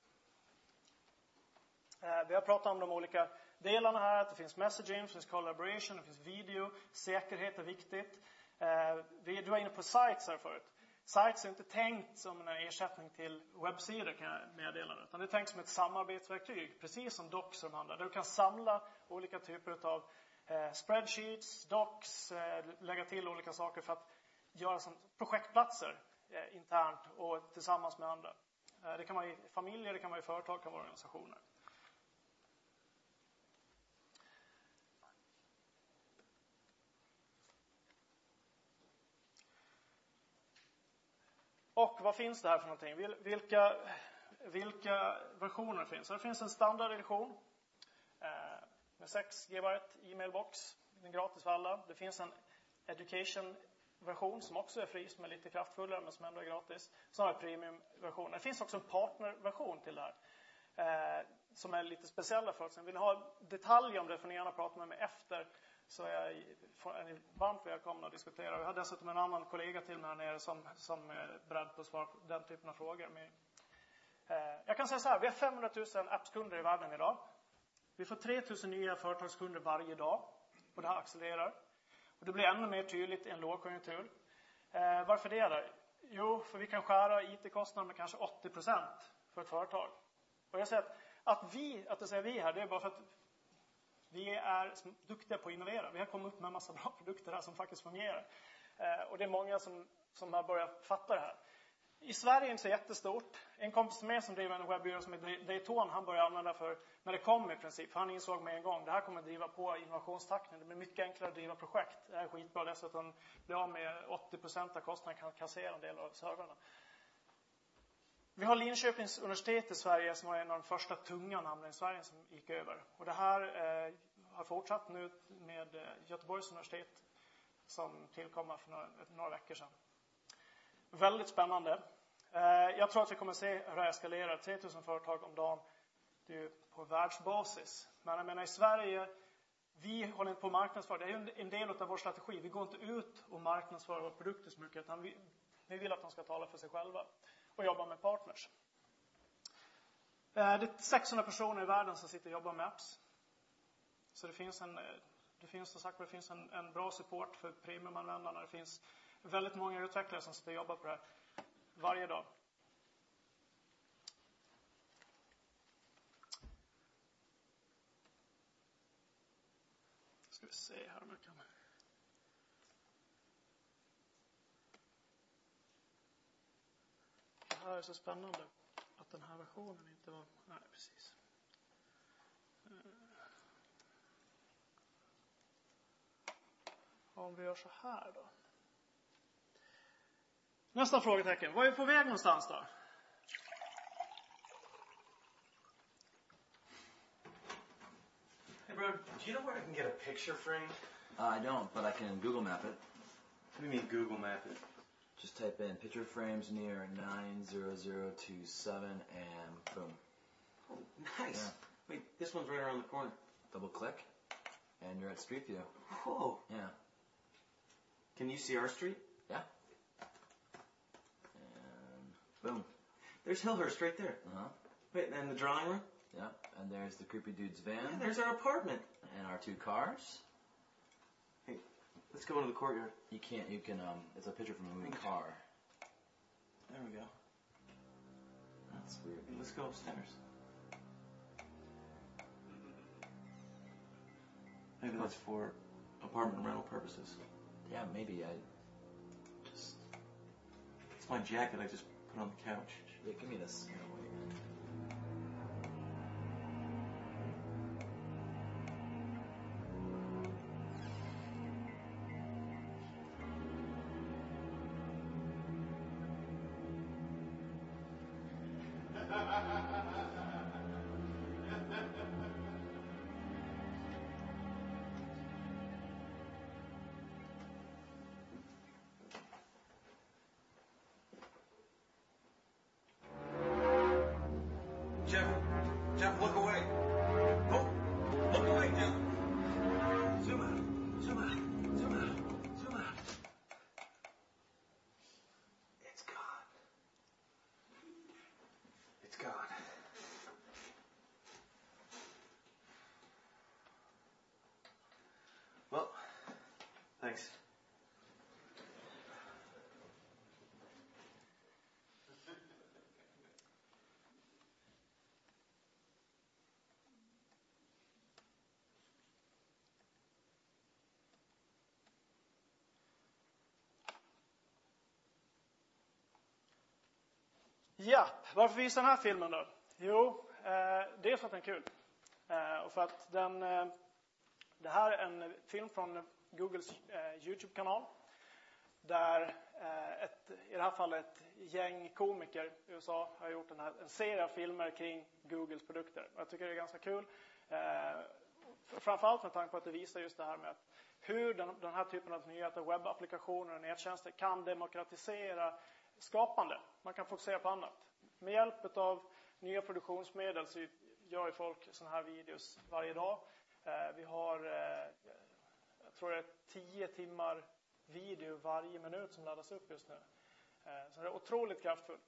Vi har pratat om de olika delarna här. Att det finns messaging, det finns collaboration, det finns video. Säkerhet är viktigt. Du var inne på sites här förut. Sites är inte tänkt som en ersättning till webbsidor, kan jag meddela. Utan det är tänkt som ett samarbetsverktyg. Precis som Docs och de andra. Där du kan samla olika typer av spreadsheets, Docs. Lägga till olika saker för att göra som projektplatser internt och tillsammans med andra. Det kan vara i familjer, det kan vara i företag, det kan vara organisationer. Och vad finns det här för någonting? Vilka, vilka versioner finns? Det finns en standardedition eh, med sex gigabyte e-mailbox. Den är gratis för alla. Det finns en education-version som också är fri, som är lite kraftfullare men som ändå är gratis. Så har vi premium-version. Det finns också en partner-version till det här. Eh, som är lite speciella för oss. Vill ni ha detaljer om det får ni gärna prata med mig efter. Så är, jag, är ni varmt välkomna att diskutera. Jag har dessutom en annan kollega till mig här nere som, som är beredd på att svara på den typen av frågor. Men, eh, jag kan säga så här, vi har femhundratusen appskunder i världen idag. Vi får tre tusen nya företagskunder varje dag. Och det här accelererar. Och det blir ännu mer tydligt i en lågkonjunktur. Eh, varför det är? Jo, för vi kan skära I T-kostnader med kanske åttio procent för ett företag. Och jag säger att, att vi, att jag säger vi här, det är bara för att vi är duktiga på att innovera. Vi har kommit upp med en massa bra produkter här som faktiskt fungerar. Eh, och det är många som, som har börjat fatta det här. I Sverige är det inte så jättestort. En kompis till mig som driver en webbyrå som är Dayton, han började använda för när det kom i princip. För han insåg med en gång, det här kommer att driva på innovationstakten. Det blir mycket enklare att driva projekt. Det är skitbra. Dessutom blir av med åttio procent av kostnaden, kan kassera en del av servrarna. Vi har Linköpings universitet i Sverige som var en av de första tunga namnen i Sverige som gick över. Och det här eh, har fortsatt nu med eh, Göteborgs universitet som tillkom för några, några veckor sedan. Väldigt spännande. Jag tror att vi kommer att se hur det eskalerar. tre tusen företag om dagen. Det är ju på världsbasis. Men jag menar i Sverige, vi håller inte på att marknadsföra. Det är ju en del av vår strategi. Vi går inte ut och marknadsför våra produkter så mycket. Utan vi, vi vill att de ska tala för sig själva. Och jobba med partners. Det är sexhundra personer i världen som sitter och jobbar med apps. Så det finns en, det finns som sagt, det finns en, en bra support för premiumanvändarna. Det finns väldigt många utvecklare som sitter och jobbar på det här varje dag. Ska vi se här om jag kan. Det här är så spännande att den här versionen inte var. Nej, precis. Om vi gör så här då. Nästa frågetecken. Var är vi på väg någonstans då? Hey bro, do you know where I can get a picture frame? Uh, I don't, but I can Google map it. What do you mean Google map it? Just type in picture frames near nine zero zero two seven and boom. Oh, nice. Yeah. Wait, this one's right around the corner. Double click and you're at Street View. Whoa. Yeah. Can you see our street? Yeah. And boom. There's Hillhurst right there. Uh-huh. Wait, and the drawing room? Yeah. And there's the creepy dude's van. Yeah, there's our apartment. And our two cars. Hey, let's go into the courtyard. You can't, you can, um, it's a picture from a moving car. There we go. That's weird. Hey, let's go upstairs. Maybe that's for apartment rental purposes. Yeah, maybe I just, It's my jacket I just put on the couch. yeah, give me this. You know, wait a minute. Jeff, Jeff, look away. Oh, look away, Jeff. Zoom out, zoom out, zoom out, zoom out. It's gone. It's gone. Well, thanks. Ja, varför visar den här filmen då? Jo, eh, dels för att den är kul. Eh, och för att den, eh, det här är en film från Googles eh, YouTube-kanal. Där eh, ett, i det här fallet ett gäng komiker i U S A har gjort en, här, en serie av filmer kring Googles produkter. Och jag tycker det är ganska kul. Eh, framförallt med tanke på att det visar just det här med att hur den, den här typen av nyheter, webbapplikationer och nättjänster kan demokratisera skapande. Man kan fokusera på annat. Med hjälp av nya produktionsmedel så gör ju folk såna här videos varje dag. Eh, vi har, eh, jag tror det är tio timmar video varje minut som laddas upp just nu. Eh, så det är otroligt kraftfullt.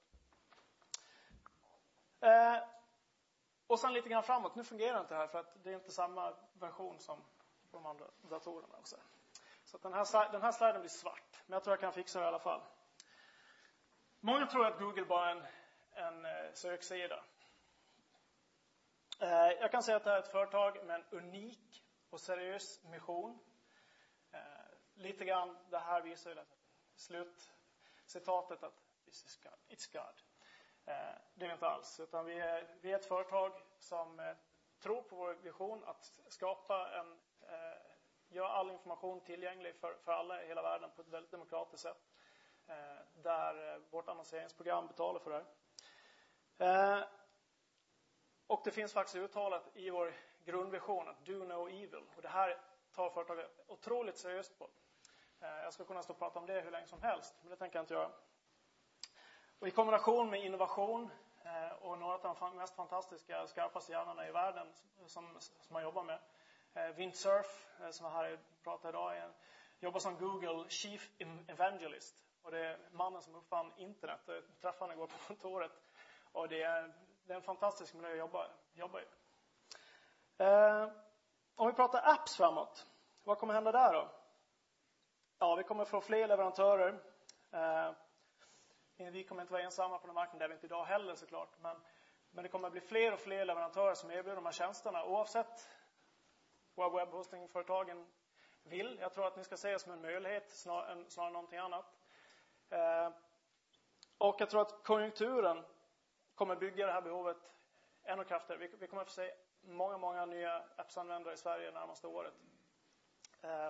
Eh, och sen lite grann framåt. Nu fungerar inte det här för att det är inte samma version som de andra datorerna också. Så att den här, den här sliden blir svart. Men jag tror jag kan fixa det i alla fall. Många tror att Google bara är en, en eh, söksida. Eh, jag kan säga att det här är ett företag med en unik och seriös mission. Eh, lite grann, det här visar ju slutcitatet att this is God, it's God. Eh, det är inte alls, utan vi är, vi är ett företag som eh, tror på vår vision att skapa en, eh, göra all information tillgänglig för, för alla i hela världen på ett väldigt demokratiskt sätt. Eh, där eh, vårt annonseringsprogram betalar för det här. Eh, och det finns faktiskt uttalat i vår grundvision att do no evil. Och det här tar företaget otroligt seriöst på. Jag ska kunna stå och prata om det hur länge som helst, men det tänker jag inte göra. Och i kombination med innovation och några av de mest fantastiska, skarpaste hjärnorna i världen som, som man jobbar med. Vint Cerf, som är här och pratar idag, är, jobbar som Google Chief Evangelist. Och det är mannen som uppfann internet. Jag träffade honom igår på kontoret. Och det är, det är en fantastisk miljö att jobba, jobba i. Eh, om vi pratar apps framåt, vad kommer hända där då? Ja, vi kommer få fler leverantörer. Eh, vi kommer inte vara ensamma på den marknaden, det är vi inte idag heller såklart. Men, men det kommer bli fler och fler leverantörer som erbjuder de här tjänsterna. Oavsett vad webbhostingföretagen vill. Jag tror att ni ska se det som en möjlighet snarare än snarare någonting annat. Eh, och jag tror att konjunkturen kommer bygga det här behovet ännu kraftigare. Vi, vi kommer att få se många, många nya appsanvändare i Sverige närmaste året. Eh,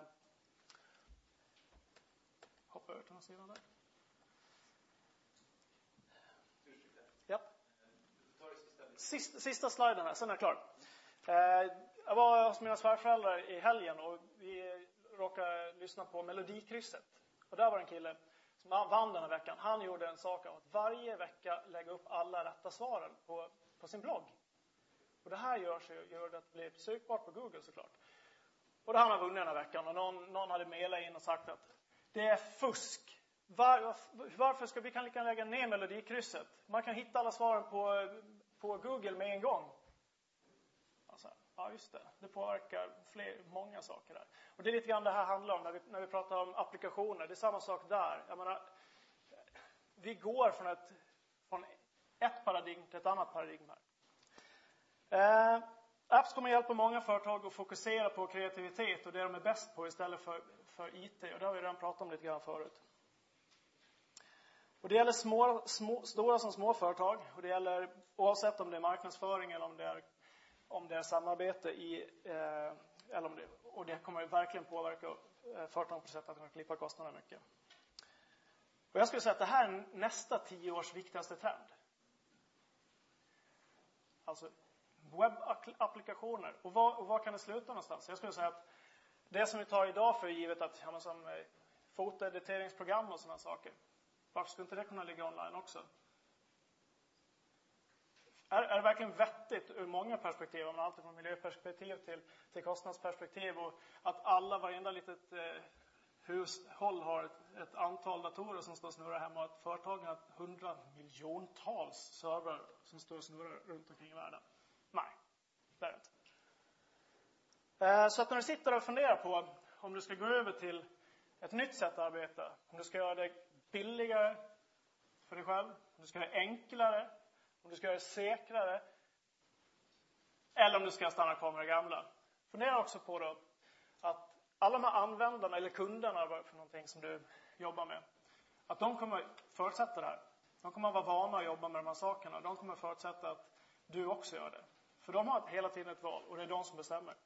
hoppa över till den sidan där. Ja. Sista, sista sliden här, sen är jag klar. Eh, jag var hos mina svärföräldrar i helgen och vi råkade lyssna på Melodikrysset. Och där var en kille som vann den här veckan. Han gjorde en sak av att varje vecka lägga upp alla rätta svaren på, på sin blogg. Och det här gör, sig, gör det att det blir sökbart på Google såklart. Och det han har vunnit den här veckan. Och någon, någon hade mejlat in och sagt att det är fusk. Var, varför ska vi kan lika lägga ner Melodikrysset? Man kan hitta alla svaren på, på Google med en gång. Alltså, ja, just det. Det påverkar fler, många saker där. Och det är lite grann det här handlar om när vi, när vi pratar om applikationer. Det är samma sak där. Jag menar, vi går från ett, från ett paradigm till ett annat paradigm här. Eh, apps kommer hjälpa många företag att fokusera på kreativitet och det de är bäst på istället för, för I T. Och det har vi redan pratat om lite grann förut. Och det gäller små, små, stora som små företag. Och det gäller oavsett om det är marknadsföring eller om det är om det är samarbete i, eh, eller om det, och det kommer verkligen påverka eh, företagen på sätt att man klippa kostnaderna mycket. Och jag skulle säga att det här är nästa tio års viktigaste trend. Alltså webbapplikationer. Och var, och var kan det sluta någonstans? Jag skulle säga att det som vi tar idag för givet att ja, som eh, fotoediteringsprogram och sådana saker. Varför skulle inte det kunna ligga online också? Är, är det verkligen vettigt ur många perspektiv, om allt från miljöperspektiv till, till kostnadsperspektiv, och att alla, varenda litet eh, hushåll har ett, ett antal datorer som står och snurrar hemma, och att företagen har hundra miljontals servrar som står och snurrar runt omkring i världen? Nej, det är det inte. Eh, så att när du sitter och funderar på om du ska gå över till ett nytt sätt att arbeta, om du ska göra det billigare för dig själv, om du ska göra det enklare, om du ska göra det säkrare, eller om du ska stanna kvar med det gamla. Fundera också på då att alla de här användarna eller kunderna för någonting som du jobbar med, att de kommer förutsätta det här. De kommer vara vana att jobba med de här sakerna. De kommer förutsätta att du också gör det. För de har hela tiden ett val och det är de som bestämmer.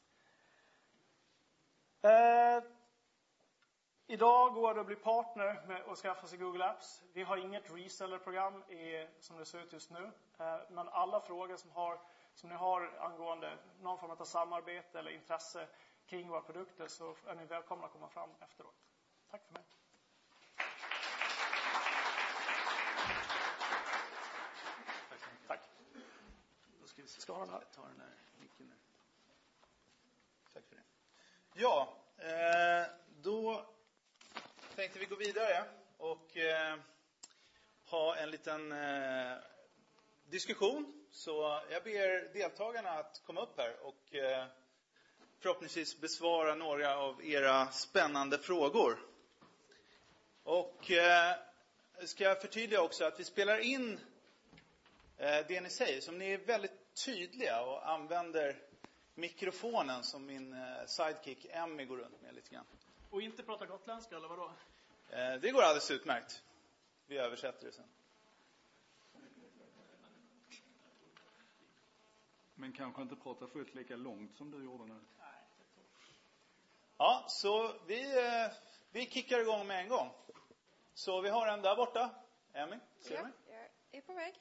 Eh, Idag går det att bli partner med att skaffa sig Google Apps. Vi har inget reseller-program i, som det ser ut just nu. Eh, men alla frågor som, har, som ni har angående någon form av samarbete eller intresse kring våra produkter, så är ni välkomna att komma fram efteråt. Tack för mig. Tack. Då ska vi se. Ska ha den här. Ta den här micken nu. Tack för det. Ja, eh, då tänkte vi gå vidare och eh, ha en liten eh, diskussion. Så jag ber deltagarna att komma upp här och eh, förhoppningsvis besvara några av era spännande frågor. Och eh, ska jag förtydliga också att vi spelar in eh, det ni säger. Så om ni är väldigt tydliga och använder mikrofonen som min eh, sidekick Emmy går runt med lite grann. Och inte prata gotländska, eller vadå? Eh, det går alldeles utmärkt. Vi översätter det sen. Men kanske inte prata fullt lika långt som du gjorde nu. Ja, så vi, eh, vi kickar igång med en gång. Så vi har en där borta. Emmy, ser du mig? Ja, jag är på väg.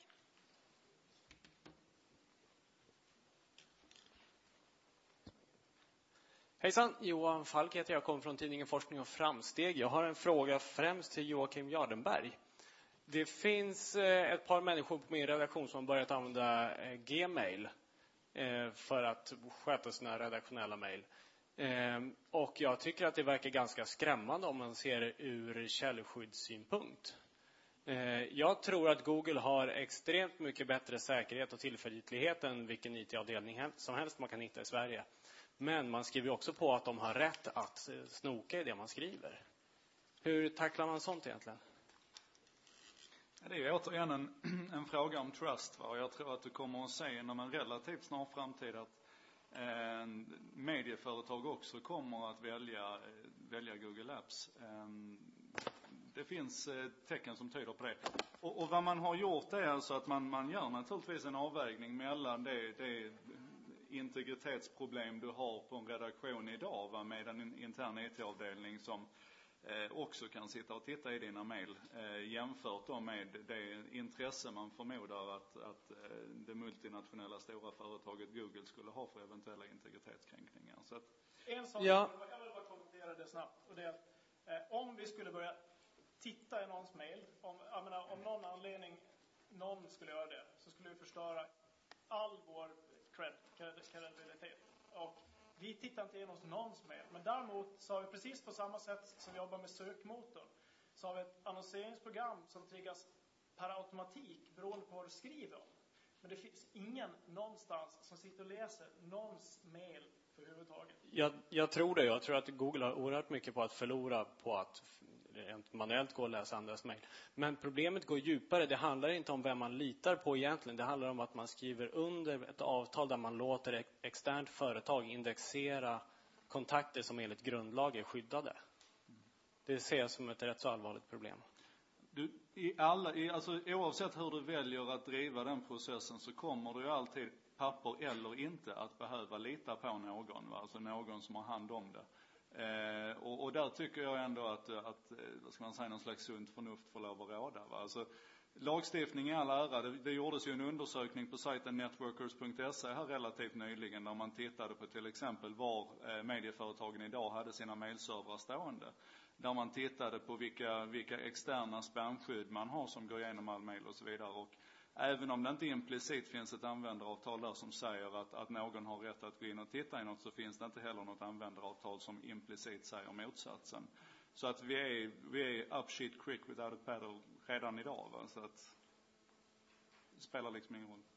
Hejsan, Johan Falk heter jag, kommer från tidningen Forskning och Framsteg. Jag har en fråga främst till Joakim Jardenberg. Det finns ett par människor på min redaktion som har börjat använda Gmail för att sköta sina redaktionella mejl. Och jag tycker att det verkar ganska skrämmande om man ser det ur källskyddssynpunkt. Jag tror att Google har extremt mycket bättre säkerhet och tillförlitlighet än vilken I T-avdelning som helst man kan hitta i Sverige. Men man skriver också på att de har rätt att snoka i det man skriver. Hur tacklar man sånt egentligen? Det är återigen en, en fråga om trust. Va? Jag tror att du kommer att se inom en relativt snar framtid att eh, medieföretag också kommer att välja, välja Google Apps. Eh, det finns eh, tecken som tyder på det. Och, och vad man har gjort är alltså att man, man gör naturligtvis en avvägning mellan det, det integritetsproblem du har på en redaktion idag, va? Med en intern I T-avdelning som Eh, också kan sitta och titta i dina mejl eh, jämfört då med det intresse man förmodar att, att eh, det multinationella stora företaget Google skulle ha för eventuella integritetskränkningar. Så att, en sak, ja. Jag vill bara kommentera det snabbt, och det är att eh, om vi skulle börja titta i någons mejl, om, jag menar, om någon anledning någon skulle göra det, så skulle vi förstöra all vår cred, credibilitet. Och vi tittar inte igenom någons mejl. Men däremot så har vi precis på samma sätt som vi jobbar med sökmotorn, så har vi ett annonseringsprogram som triggas per automatik beroende på vad du skriver om. Men det finns ingen någonstans som sitter och läser någons mejl för överhuvudtaget. Jag, jag tror det. Jag tror att Google har oerhört mycket på att förlora på att manuellt gå och läsa andras mejl. Men problemet går djupare. Det handlar inte om vem man litar på egentligen. Det handlar om att man skriver under ett avtal där man låter ett externt företag indexera kontakter som enligt grundlag är skyddade. Det ser jag som ett rätt så allvarligt problem. Du, i alla, i, alltså, oavsett hur du väljer att driva den processen så kommer du ju alltid, papper eller inte, att behöva lita på någon. Va? Alltså någon som har hand om det. Eh, och, och där tycker jag ändå att, att vad ska man säga, någon slags sunt förnuft får lov att råda. Va? Alltså, lagstiftning i all ära, det, det gjordes ju en undersökning på sajten networkers punkt se här relativt nyligen där man tittade på till exempel var eh, medieföretagen idag hade sina mailservrar stående. Där man tittade på vilka, vilka externa spamskydd man har som går igenom all mail och så vidare. Och även om det inte implicit finns ett användaravtal där som säger att, att någon har rätt att gå in och titta i något, så finns det inte heller något användaravtal som implicit säger motsatsen. Så att vi är, vi är up shit creek without a paddle redan idag. Va? Så att det spelar liksom ingen roll.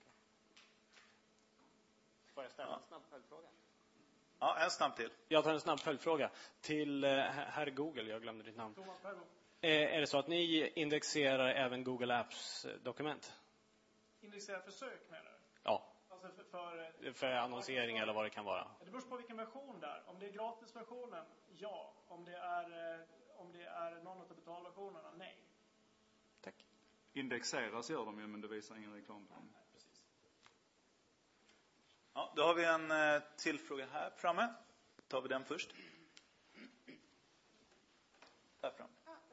Får jag ställa en snabb följdfråga? Ja, en snabb till. Jag tar en snabb följdfråga till herr Google. Jag glömde ditt namn. Thomas Pergo. Är det så att ni indexerar även Google Apps dokument? Indexerar för sök, menar du? Ja. Alltså för, för, för annonsering eller vad det kan vara. Det beror på vilken version där. Om det är gratisversionen, ja. Om det är, om det är någon av betalversionerna, nej. Tack. Indexeras gör de ju, men det visar ingen reklam på dem. Precis. Ja, då har vi en eh, till fråga här framme. Tar vi den först. Där fram.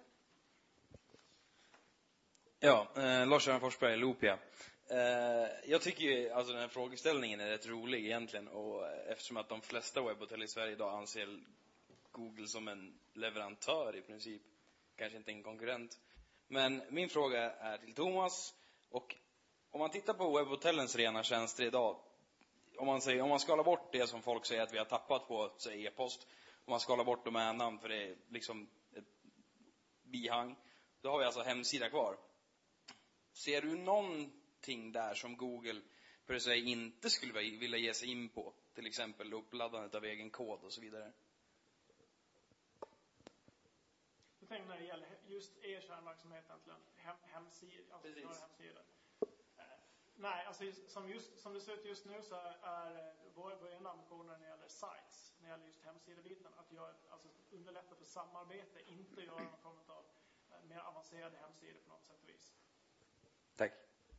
Ja, eh, Lars-Göran Forsberg, Loopia. Eh, jag tycker ju, alltså den här frågeställningen är rätt rolig egentligen, och eftersom att de flesta webbhotell i Sverige idag anser Google som en leverantör i princip, kanske inte en konkurrent. Men min fråga är till Thomas, och om man tittar på webbhotellens rena tjänster idag, om man säger, om man skalar bort det som folk säger att vi har tappat på, säg e-post, om man skalar bort domännamn för det är liksom ett bihang, då har vi alltså hemsida kvar. Ser du någonting där som Google för sig inte skulle vilja ge sig in på? Till exempel uppladdandet av egen kod och så vidare. Jag tänker när det gäller just er kärnverksamhet egentligen, hem, hemsida, alltså hemsidor. Eh, nej, alltså som, just, som det ser ut just nu så är, är vår, vår ena ambition när det gäller sites, när det gäller just hemsidebiten, att göra, alltså underlätta för samarbete, inte göra någon form av eh, mer avancerade hemsidor på något sätt och vis. Tack.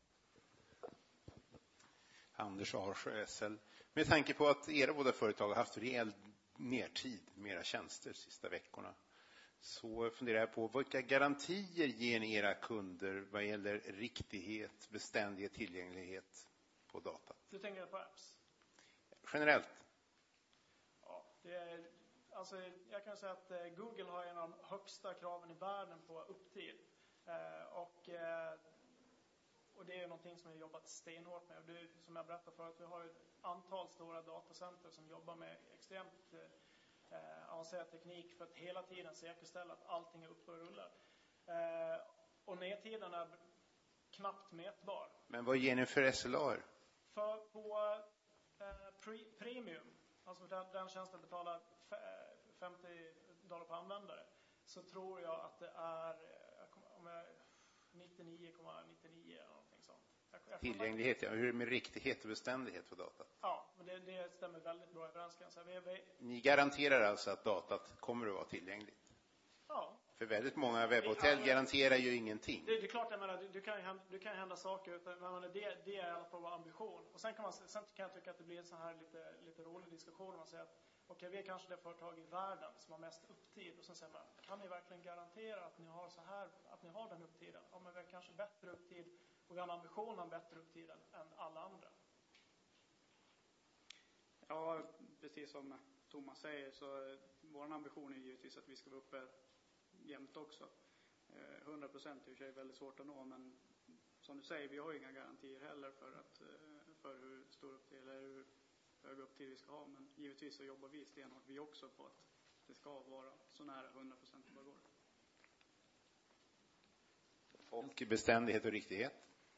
Anders Arsjö, S L. Med tanke på att era båda företag har haft rejäl mertid med era tjänster sista veckorna, så funderar jag på vilka garantier ger ni era kunder vad gäller riktighet, beständighet, tillgänglighet på data? Du tänker på apps? Generellt. Ja, Det är, alltså, jag kan säga att eh, Google har en av de högsta kraven i världen på upptid. Eh, och, eh, och det är någonting som vi har jobbat stenhårt med. Och det, som jag berättade förut, vi har ett antal stora datacenter som jobbar med extremt eh, avancerad teknik för att hela tiden säkerställa att allting är uppe och rullar. Eh, och nedtiden är knappt mätbar. Men vad ger ni för S L A? För på eh, pre, premium, alltså den, den tjänsten betalar femtio dollar per användare, så tror jag att det är om jag, nittionio komma nittionio eller någonting sånt. Jag, jag Tillgänglighet, ja. Hur är det med riktighet och beständighet på datat? Ja, men det, det stämmer väldigt bra överens, kan jag säga. Vi, vi, Ni garanterar alltså att datat kommer att vara tillgängligt? Ja. För väldigt många webbhotell garanterar ju ingenting. Det, det är klart, jag menar, du kan ju hända, du kan hända saker, utan, men det, det är i alla fall vår ambition. Och sen kan, man, sen kan jag tycka att det blir en sån här lite, lite rolig diskussion. Man säger att okej, okay, vi är kanske det företag i världen som har mest upptid. Och sen säger man, kan ni verkligen garantera att ni har så här, att ni har den upptiden? Ja, men vi har kanske bättre upptid och vi har en ambition om bättre upptid än alla andra. Ja, precis som Thomas säger, så vår ambition är givetvis att vi ska vara uppe jämt också. hundra procent är ju väldigt svårt att nå, men som du säger, vi har inga garantier heller för, att, för hur stor upptid eller hur hög upptid vi ska ha. Men givetvis så jobbar vi stenhårt vi också på att det ska vara så nära hundra procent det går. Och beständighet och riktighet?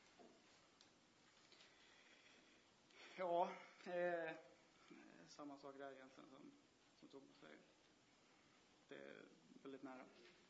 Ja, eh, samma sak där egentligen som, som Thomas säger. Det är väldigt nära.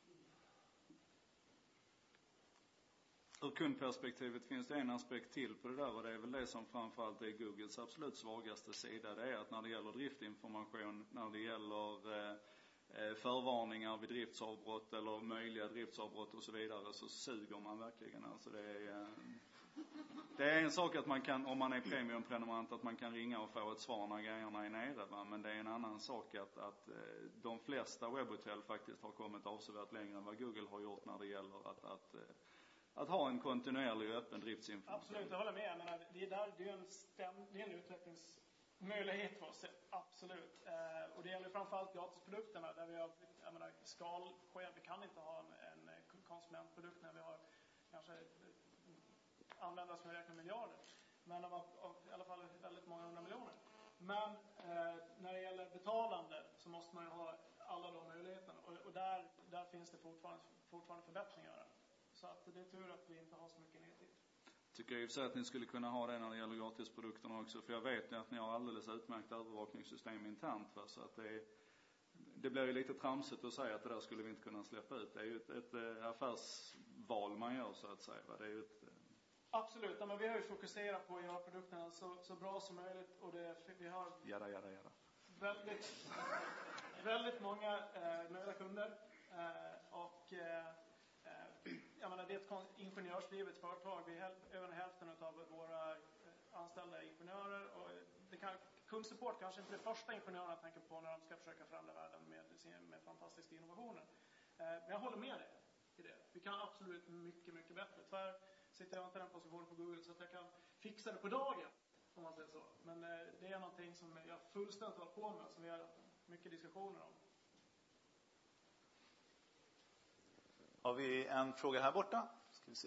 Ur kundperspektivet finns det en aspekt till på det där, och det är väl det som framförallt är Googles absolut svagaste sida. Det är att när det gäller driftinformation, när det gäller eh, förvarningar vid driftsavbrott eller möjliga driftsavbrott och så vidare, så suger man verkligen. Alltså det är, eh, det är en sak att man kan, om man är premiumprenumerant, att man kan ringa och få ett svar när grejerna är nere, va? Men det är en annan sak att, att de flesta webbhotell faktiskt har kommit avsevärt längre än vad Google har gjort när det gäller att, att Att ha en kontinuerlig och öppen driftsinformation. Absolut, jag håller med. Jag menar, det är där, det är en, stäm, det är en utvecklingsmöjlighet för oss. Absolut. Eh, och det gäller framförallt gratisprodukterna där vi har, jag menar, skalskäl. Vi kan inte ha en, en konsumentprodukt när vi har kanske användare som räknar miljarder. Men av, av, i alla fall väldigt många hundra miljoner. Men eh, när det gäller betalande så måste man ju ha alla de möjligheterna. Och, och där, där finns det fortfarande, fortfarande förbättringar. Så att det är tur att vi inte har så mycket nedtid. Tycker jag i och för sig att ni skulle kunna ha det när det gäller gratisprodukterna också. För jag vet att ni har alldeles utmärkt övervakningssystem internt. Va? Så att det, är, det blir ju lite tramsigt att säga att det där skulle vi inte kunna släppa ut. Det är ju ett, ett affärsval man gör, så att säga. Va? Det är ju ett, Absolut, men vi har ju fokuserat på att göra produkterna så, så bra som möjligt. Och det, vi har jada, jada, jada. Väldigt, väldigt många eh, nöjda kunder. Eh, och... Eh, Jag menar, det är ett ingenjörsdrivet företag. Vi är över hälften av våra anställda är ingenjörer. Och det kan, kundsupport kanske inte är det första ingenjörerna tänker på när de ska försöka förändra världen med, med fantastiska innovationer. Men jag håller med dig i det. Vi kan absolut mycket, mycket bättre. Tyvärr sitter jag inte i den positionen på Google så att jag kan fixa det på dagen, om man säger så. Men det är någonting som jag fullständigt håller på med, som vi har mycket diskussioner om. Har vi en fråga här borta? Ska vi se.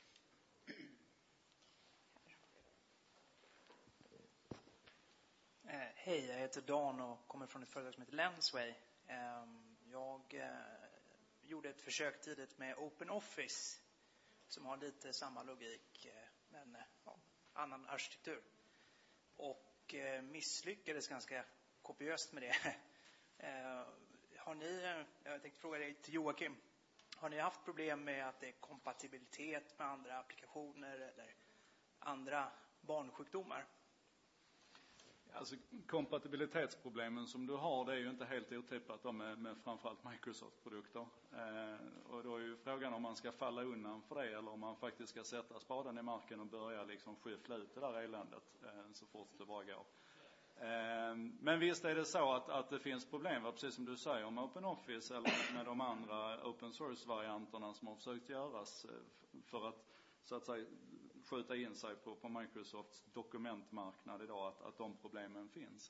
Eh, hej, jag heter Dan och kommer från ett företag som heter Lensway. Eh, jag eh, gjorde ett försök tidigt med OpenOffice som har lite samma logik eh, men eh, ja, annan arkitektur. Och eh, misslyckades ganska kopiöst med det. eh, har ni, jag tänkte fråga dig till Joakim. Har ni haft problem med att det är kompatibilitet med andra applikationer eller andra barnsjukdomar? Alltså kompatibilitetsproblemen som du har, det är ju inte helt otippat då med, med framförallt Microsoft-produkter. Eh, och då är ju frågan om man ska falla undan för det eller om man faktiskt ska sätta spaden i marken och börja liksom skyffla ut det där eländet eh, så fort det bara går. Men visst är det så att, att det finns problem, precis som du säger, med OpenOffice eller med de andra open source-varianterna som har försökt göras för att, så att säga, skjuta in sig på, på Microsofts dokumentmarknad idag, att, att de problemen finns.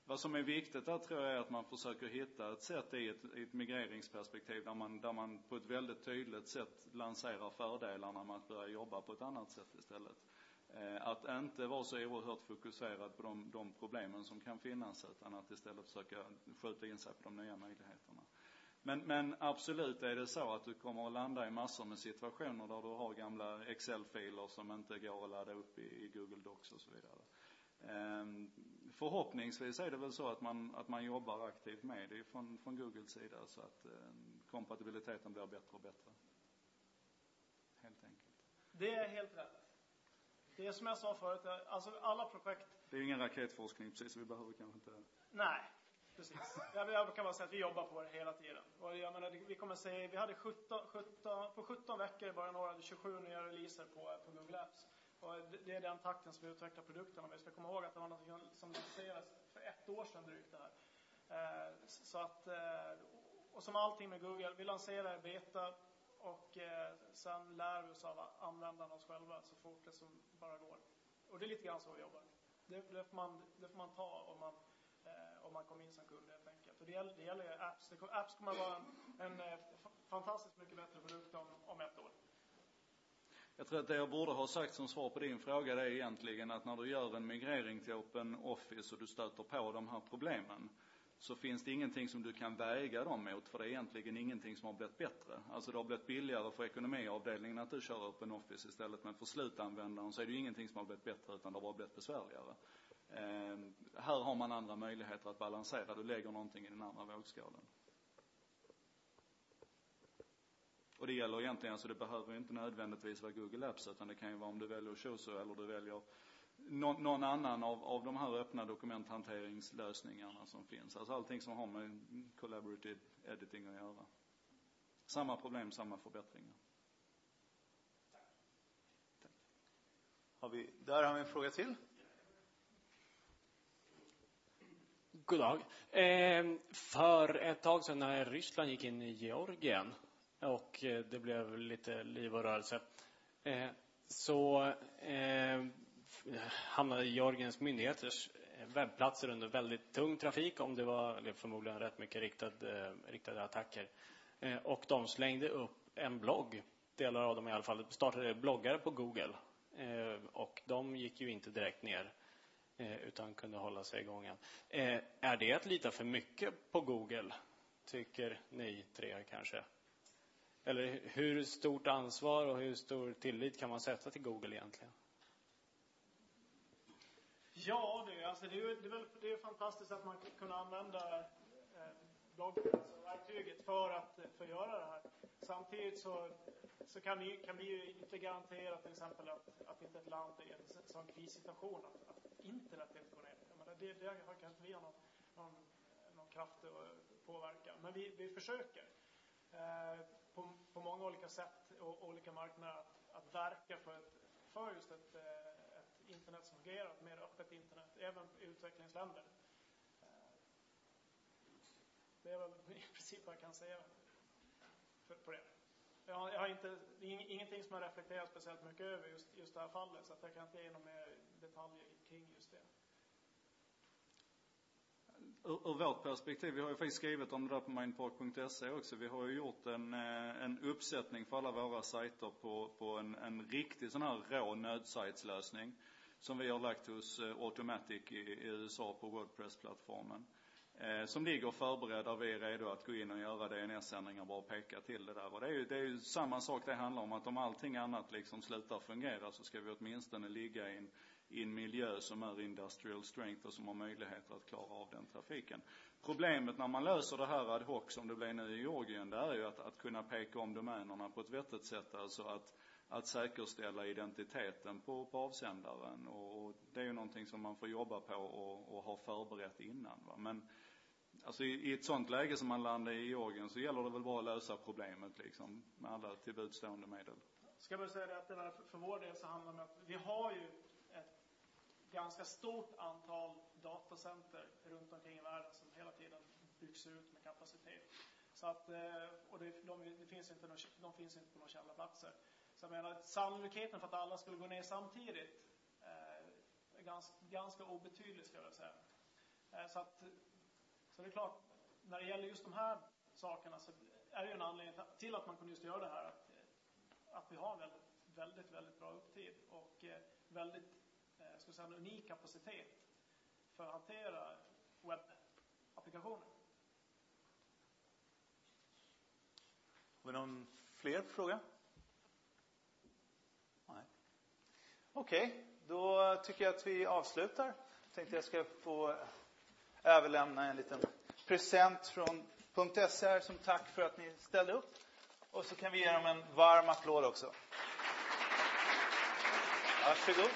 Vad som är viktigt där tror jag är att man försöker hitta ett sätt i ett, i ett migreringsperspektiv där man, där man på ett väldigt tydligt sätt lanserar fördelarna med att börja jobba på ett annat sätt istället. Eh, att inte vara så oerhört fokuserad på de, de problemen som kan finnas, utan att istället försöka skjuta in sig på de nya möjligheterna. Men, men absolut är det så att du kommer att landa i massor med situationer där du har gamla Excel-filer som inte går att ladda upp i, i Google Docs och så vidare. Eh, förhoppningsvis är det väl så att man, att man jobbar aktivt med det från, från Googles sida så att eh, kompatibiliteten blir bättre och bättre. Helt enkelt. Det är helt rätt. Det är som jag sa förut, alltså alla projekt... Det är ingen raketforskning precis, så vi behöver kanske inte... Nej, precis. Jag, jag kan bara säga att vi jobbar på det hela tiden. Och jag menar, vi kommer se, vi hade sjutton, sjutton, på sjutton veckor i början av året tjugosju nya releaser på, på Google Apps. Och det är den takten som vi utvecklar produkterna. Vi ska komma ihåg att det var något som lanserades för ett år sedan drygt det här. Så att, och som allting med Google, vi lanserar beta och sen lär vi oss av användarna oss själva så fort det som bara går. Och det är lite grann så vi jobbar. Det, det, får, man, det får man ta om man, om man kommer in som kund helt enkelt. Och det gäller, det gäller apps. Det, apps kommer att vara en, en fantastiskt mycket bättre produkt om, om ett år. Jag tror att det jag borde ha sagt som svar på din fråga det är egentligen att när du gör en migrering till Open Office och du stöter på de här problemen så finns det ingenting som du kan väga dem mot, för det är egentligen ingenting som har blivit bättre. Alltså det har blivit billigare för ekonomiavdelningen att du kör Open Office istället, men för slutanvändaren så är det ju ingenting som har blivit bättre utan det har bara blivit besvärligare. Eh, här har man andra möjligheter att balansera, du lägger någonting i den andra vågskålen. Och det gäller egentligen, alltså det behöver inte nödvändigtvis vara Google Apps, utan det kan ju vara om du väljer Choso eller du väljer någon, någon annan av, av de här öppna dokumenthanteringslösningarna som finns. Alltså allting som har med collaborative editing att göra. Samma problem, samma förbättringar. Tack. Har vi, där har vi en fråga till. God dag. Eh, för ett tag sedan när Ryssland gick in i Georgien och det blev lite liv och rörelse eh, så eh, hamnade Georgiens myndigheters webbplatser under väldigt tung trafik, om det var eller förmodligen rätt mycket riktade, riktade attacker. Eh, och de slängde upp en blogg, delar av dem i alla fall, startade bloggare på Google. Eh, och de gick ju inte direkt ner eh, utan kunde hålla sig igång igen. Eh, är det att lita för mycket på Google, tycker ni tre kanske? Eller hur stort ansvar och hur stor tillit kan man sätta till Google egentligen? Ja, det, alltså det, är, det, är väl, det är fantastiskt att man kan använda eh, bloggverktyget för att för att göra det här. Samtidigt så, så kan, vi, kan vi ju inte garantera till exempel att, att inte ett land är i en sån krissituation att, att internet inte går ner. Men det, det har kanske vi har någon, någon, någon kraft att påverka. Men vi, vi försöker eh, på, på många olika sätt och olika marknader att, att verka för, ett, för just ett internet som fungerar, ett mer öppet internet, även i utvecklingsländer. Det är väl i princip vad jag kan säga för, på det. Jag har, jag har inte, det är ingenting som jag reflekterat speciellt mycket över just, just det här fallet, så att jag kan inte ge några mer detaljer kring just det. Ur, ur vårt perspektiv, vi har ju faktiskt skrivit om det där på mindpark punkt se också. Vi har ju gjort en, en uppsättning för alla våra sajter på, på en, en riktig sån här rå nödsajtslösning som vi har lagt hos Automatic i, i U S A på WordPress-plattformen. Eh, som ligger förberedda, vi är redo att gå in och göra D N S-ändringar, bara peka till det där. Och det är ju, det är ju samma sak det handlar om, att om allting annat liksom slutar fungera så ska vi åtminstone ligga i en, i en miljö som är industrial strength och som har möjligheter att klara av den trafiken. Problemet när man löser det här ad hoc som det blir nu i Georgien, det är ju att, att kunna peka om domänerna på ett vettigt sätt, alltså att att säkerställa identiteten på, på avsändaren, och, och det är ju någonting som man får jobba på och, och ha förberett innan, va? Men alltså i, i ett sånt läge som man landar i Georgien så gäller det väl bara att lösa problemet liksom med alla tillbudstående medel. Ska man säga det att det där för vår del så handlar det om att vi har ju ett ganska stort antal datacenter runt omkring i världen som hela tiden byggs ut med kapacitet. Så att, och det, de, det finns inte, de finns inte på några källarplatser. Så jag menar, sannolikheten för att alla skulle gå ner samtidigt eh, är ganska, ganska obetydlig, ska jag säga. Eh, så så, att, så det är klart, när det gäller just de här sakerna så är det ju en anledning till att man kunde just göra det här. Att, att vi har väldigt, väldigt, väldigt bra upptid och väldigt eh, ska säga, en unik kapacitet för att hantera webbapplikationer. Har vi någon fler fråga? Nej. Okej, okay, då tycker jag att vi avslutar. Jag tänkte jag ska få överlämna en liten present från .se här som tack för att ni ställde upp. Och så kan vi ge dem en varm applåd också. Varsågod.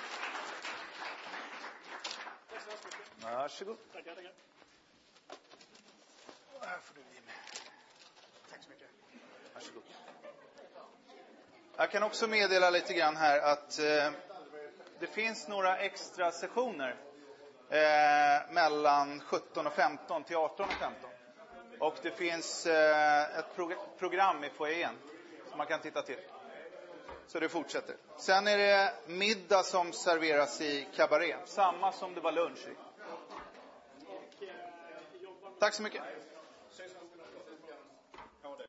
Varsågod. Tackar, tackar. Här får du Jimmy. Tack så mycket. Varsågod. Jag kan också meddela lite grann här att eh, det finns några extra sessioner eh, mellan sjutton och femton till arton och femton. Och det finns eh, ett prog- program i foajén som man kan titta till. Så det fortsätter. Sen är det middag som serveras i kabaré. Samma som det var lunch i. Tack så mycket.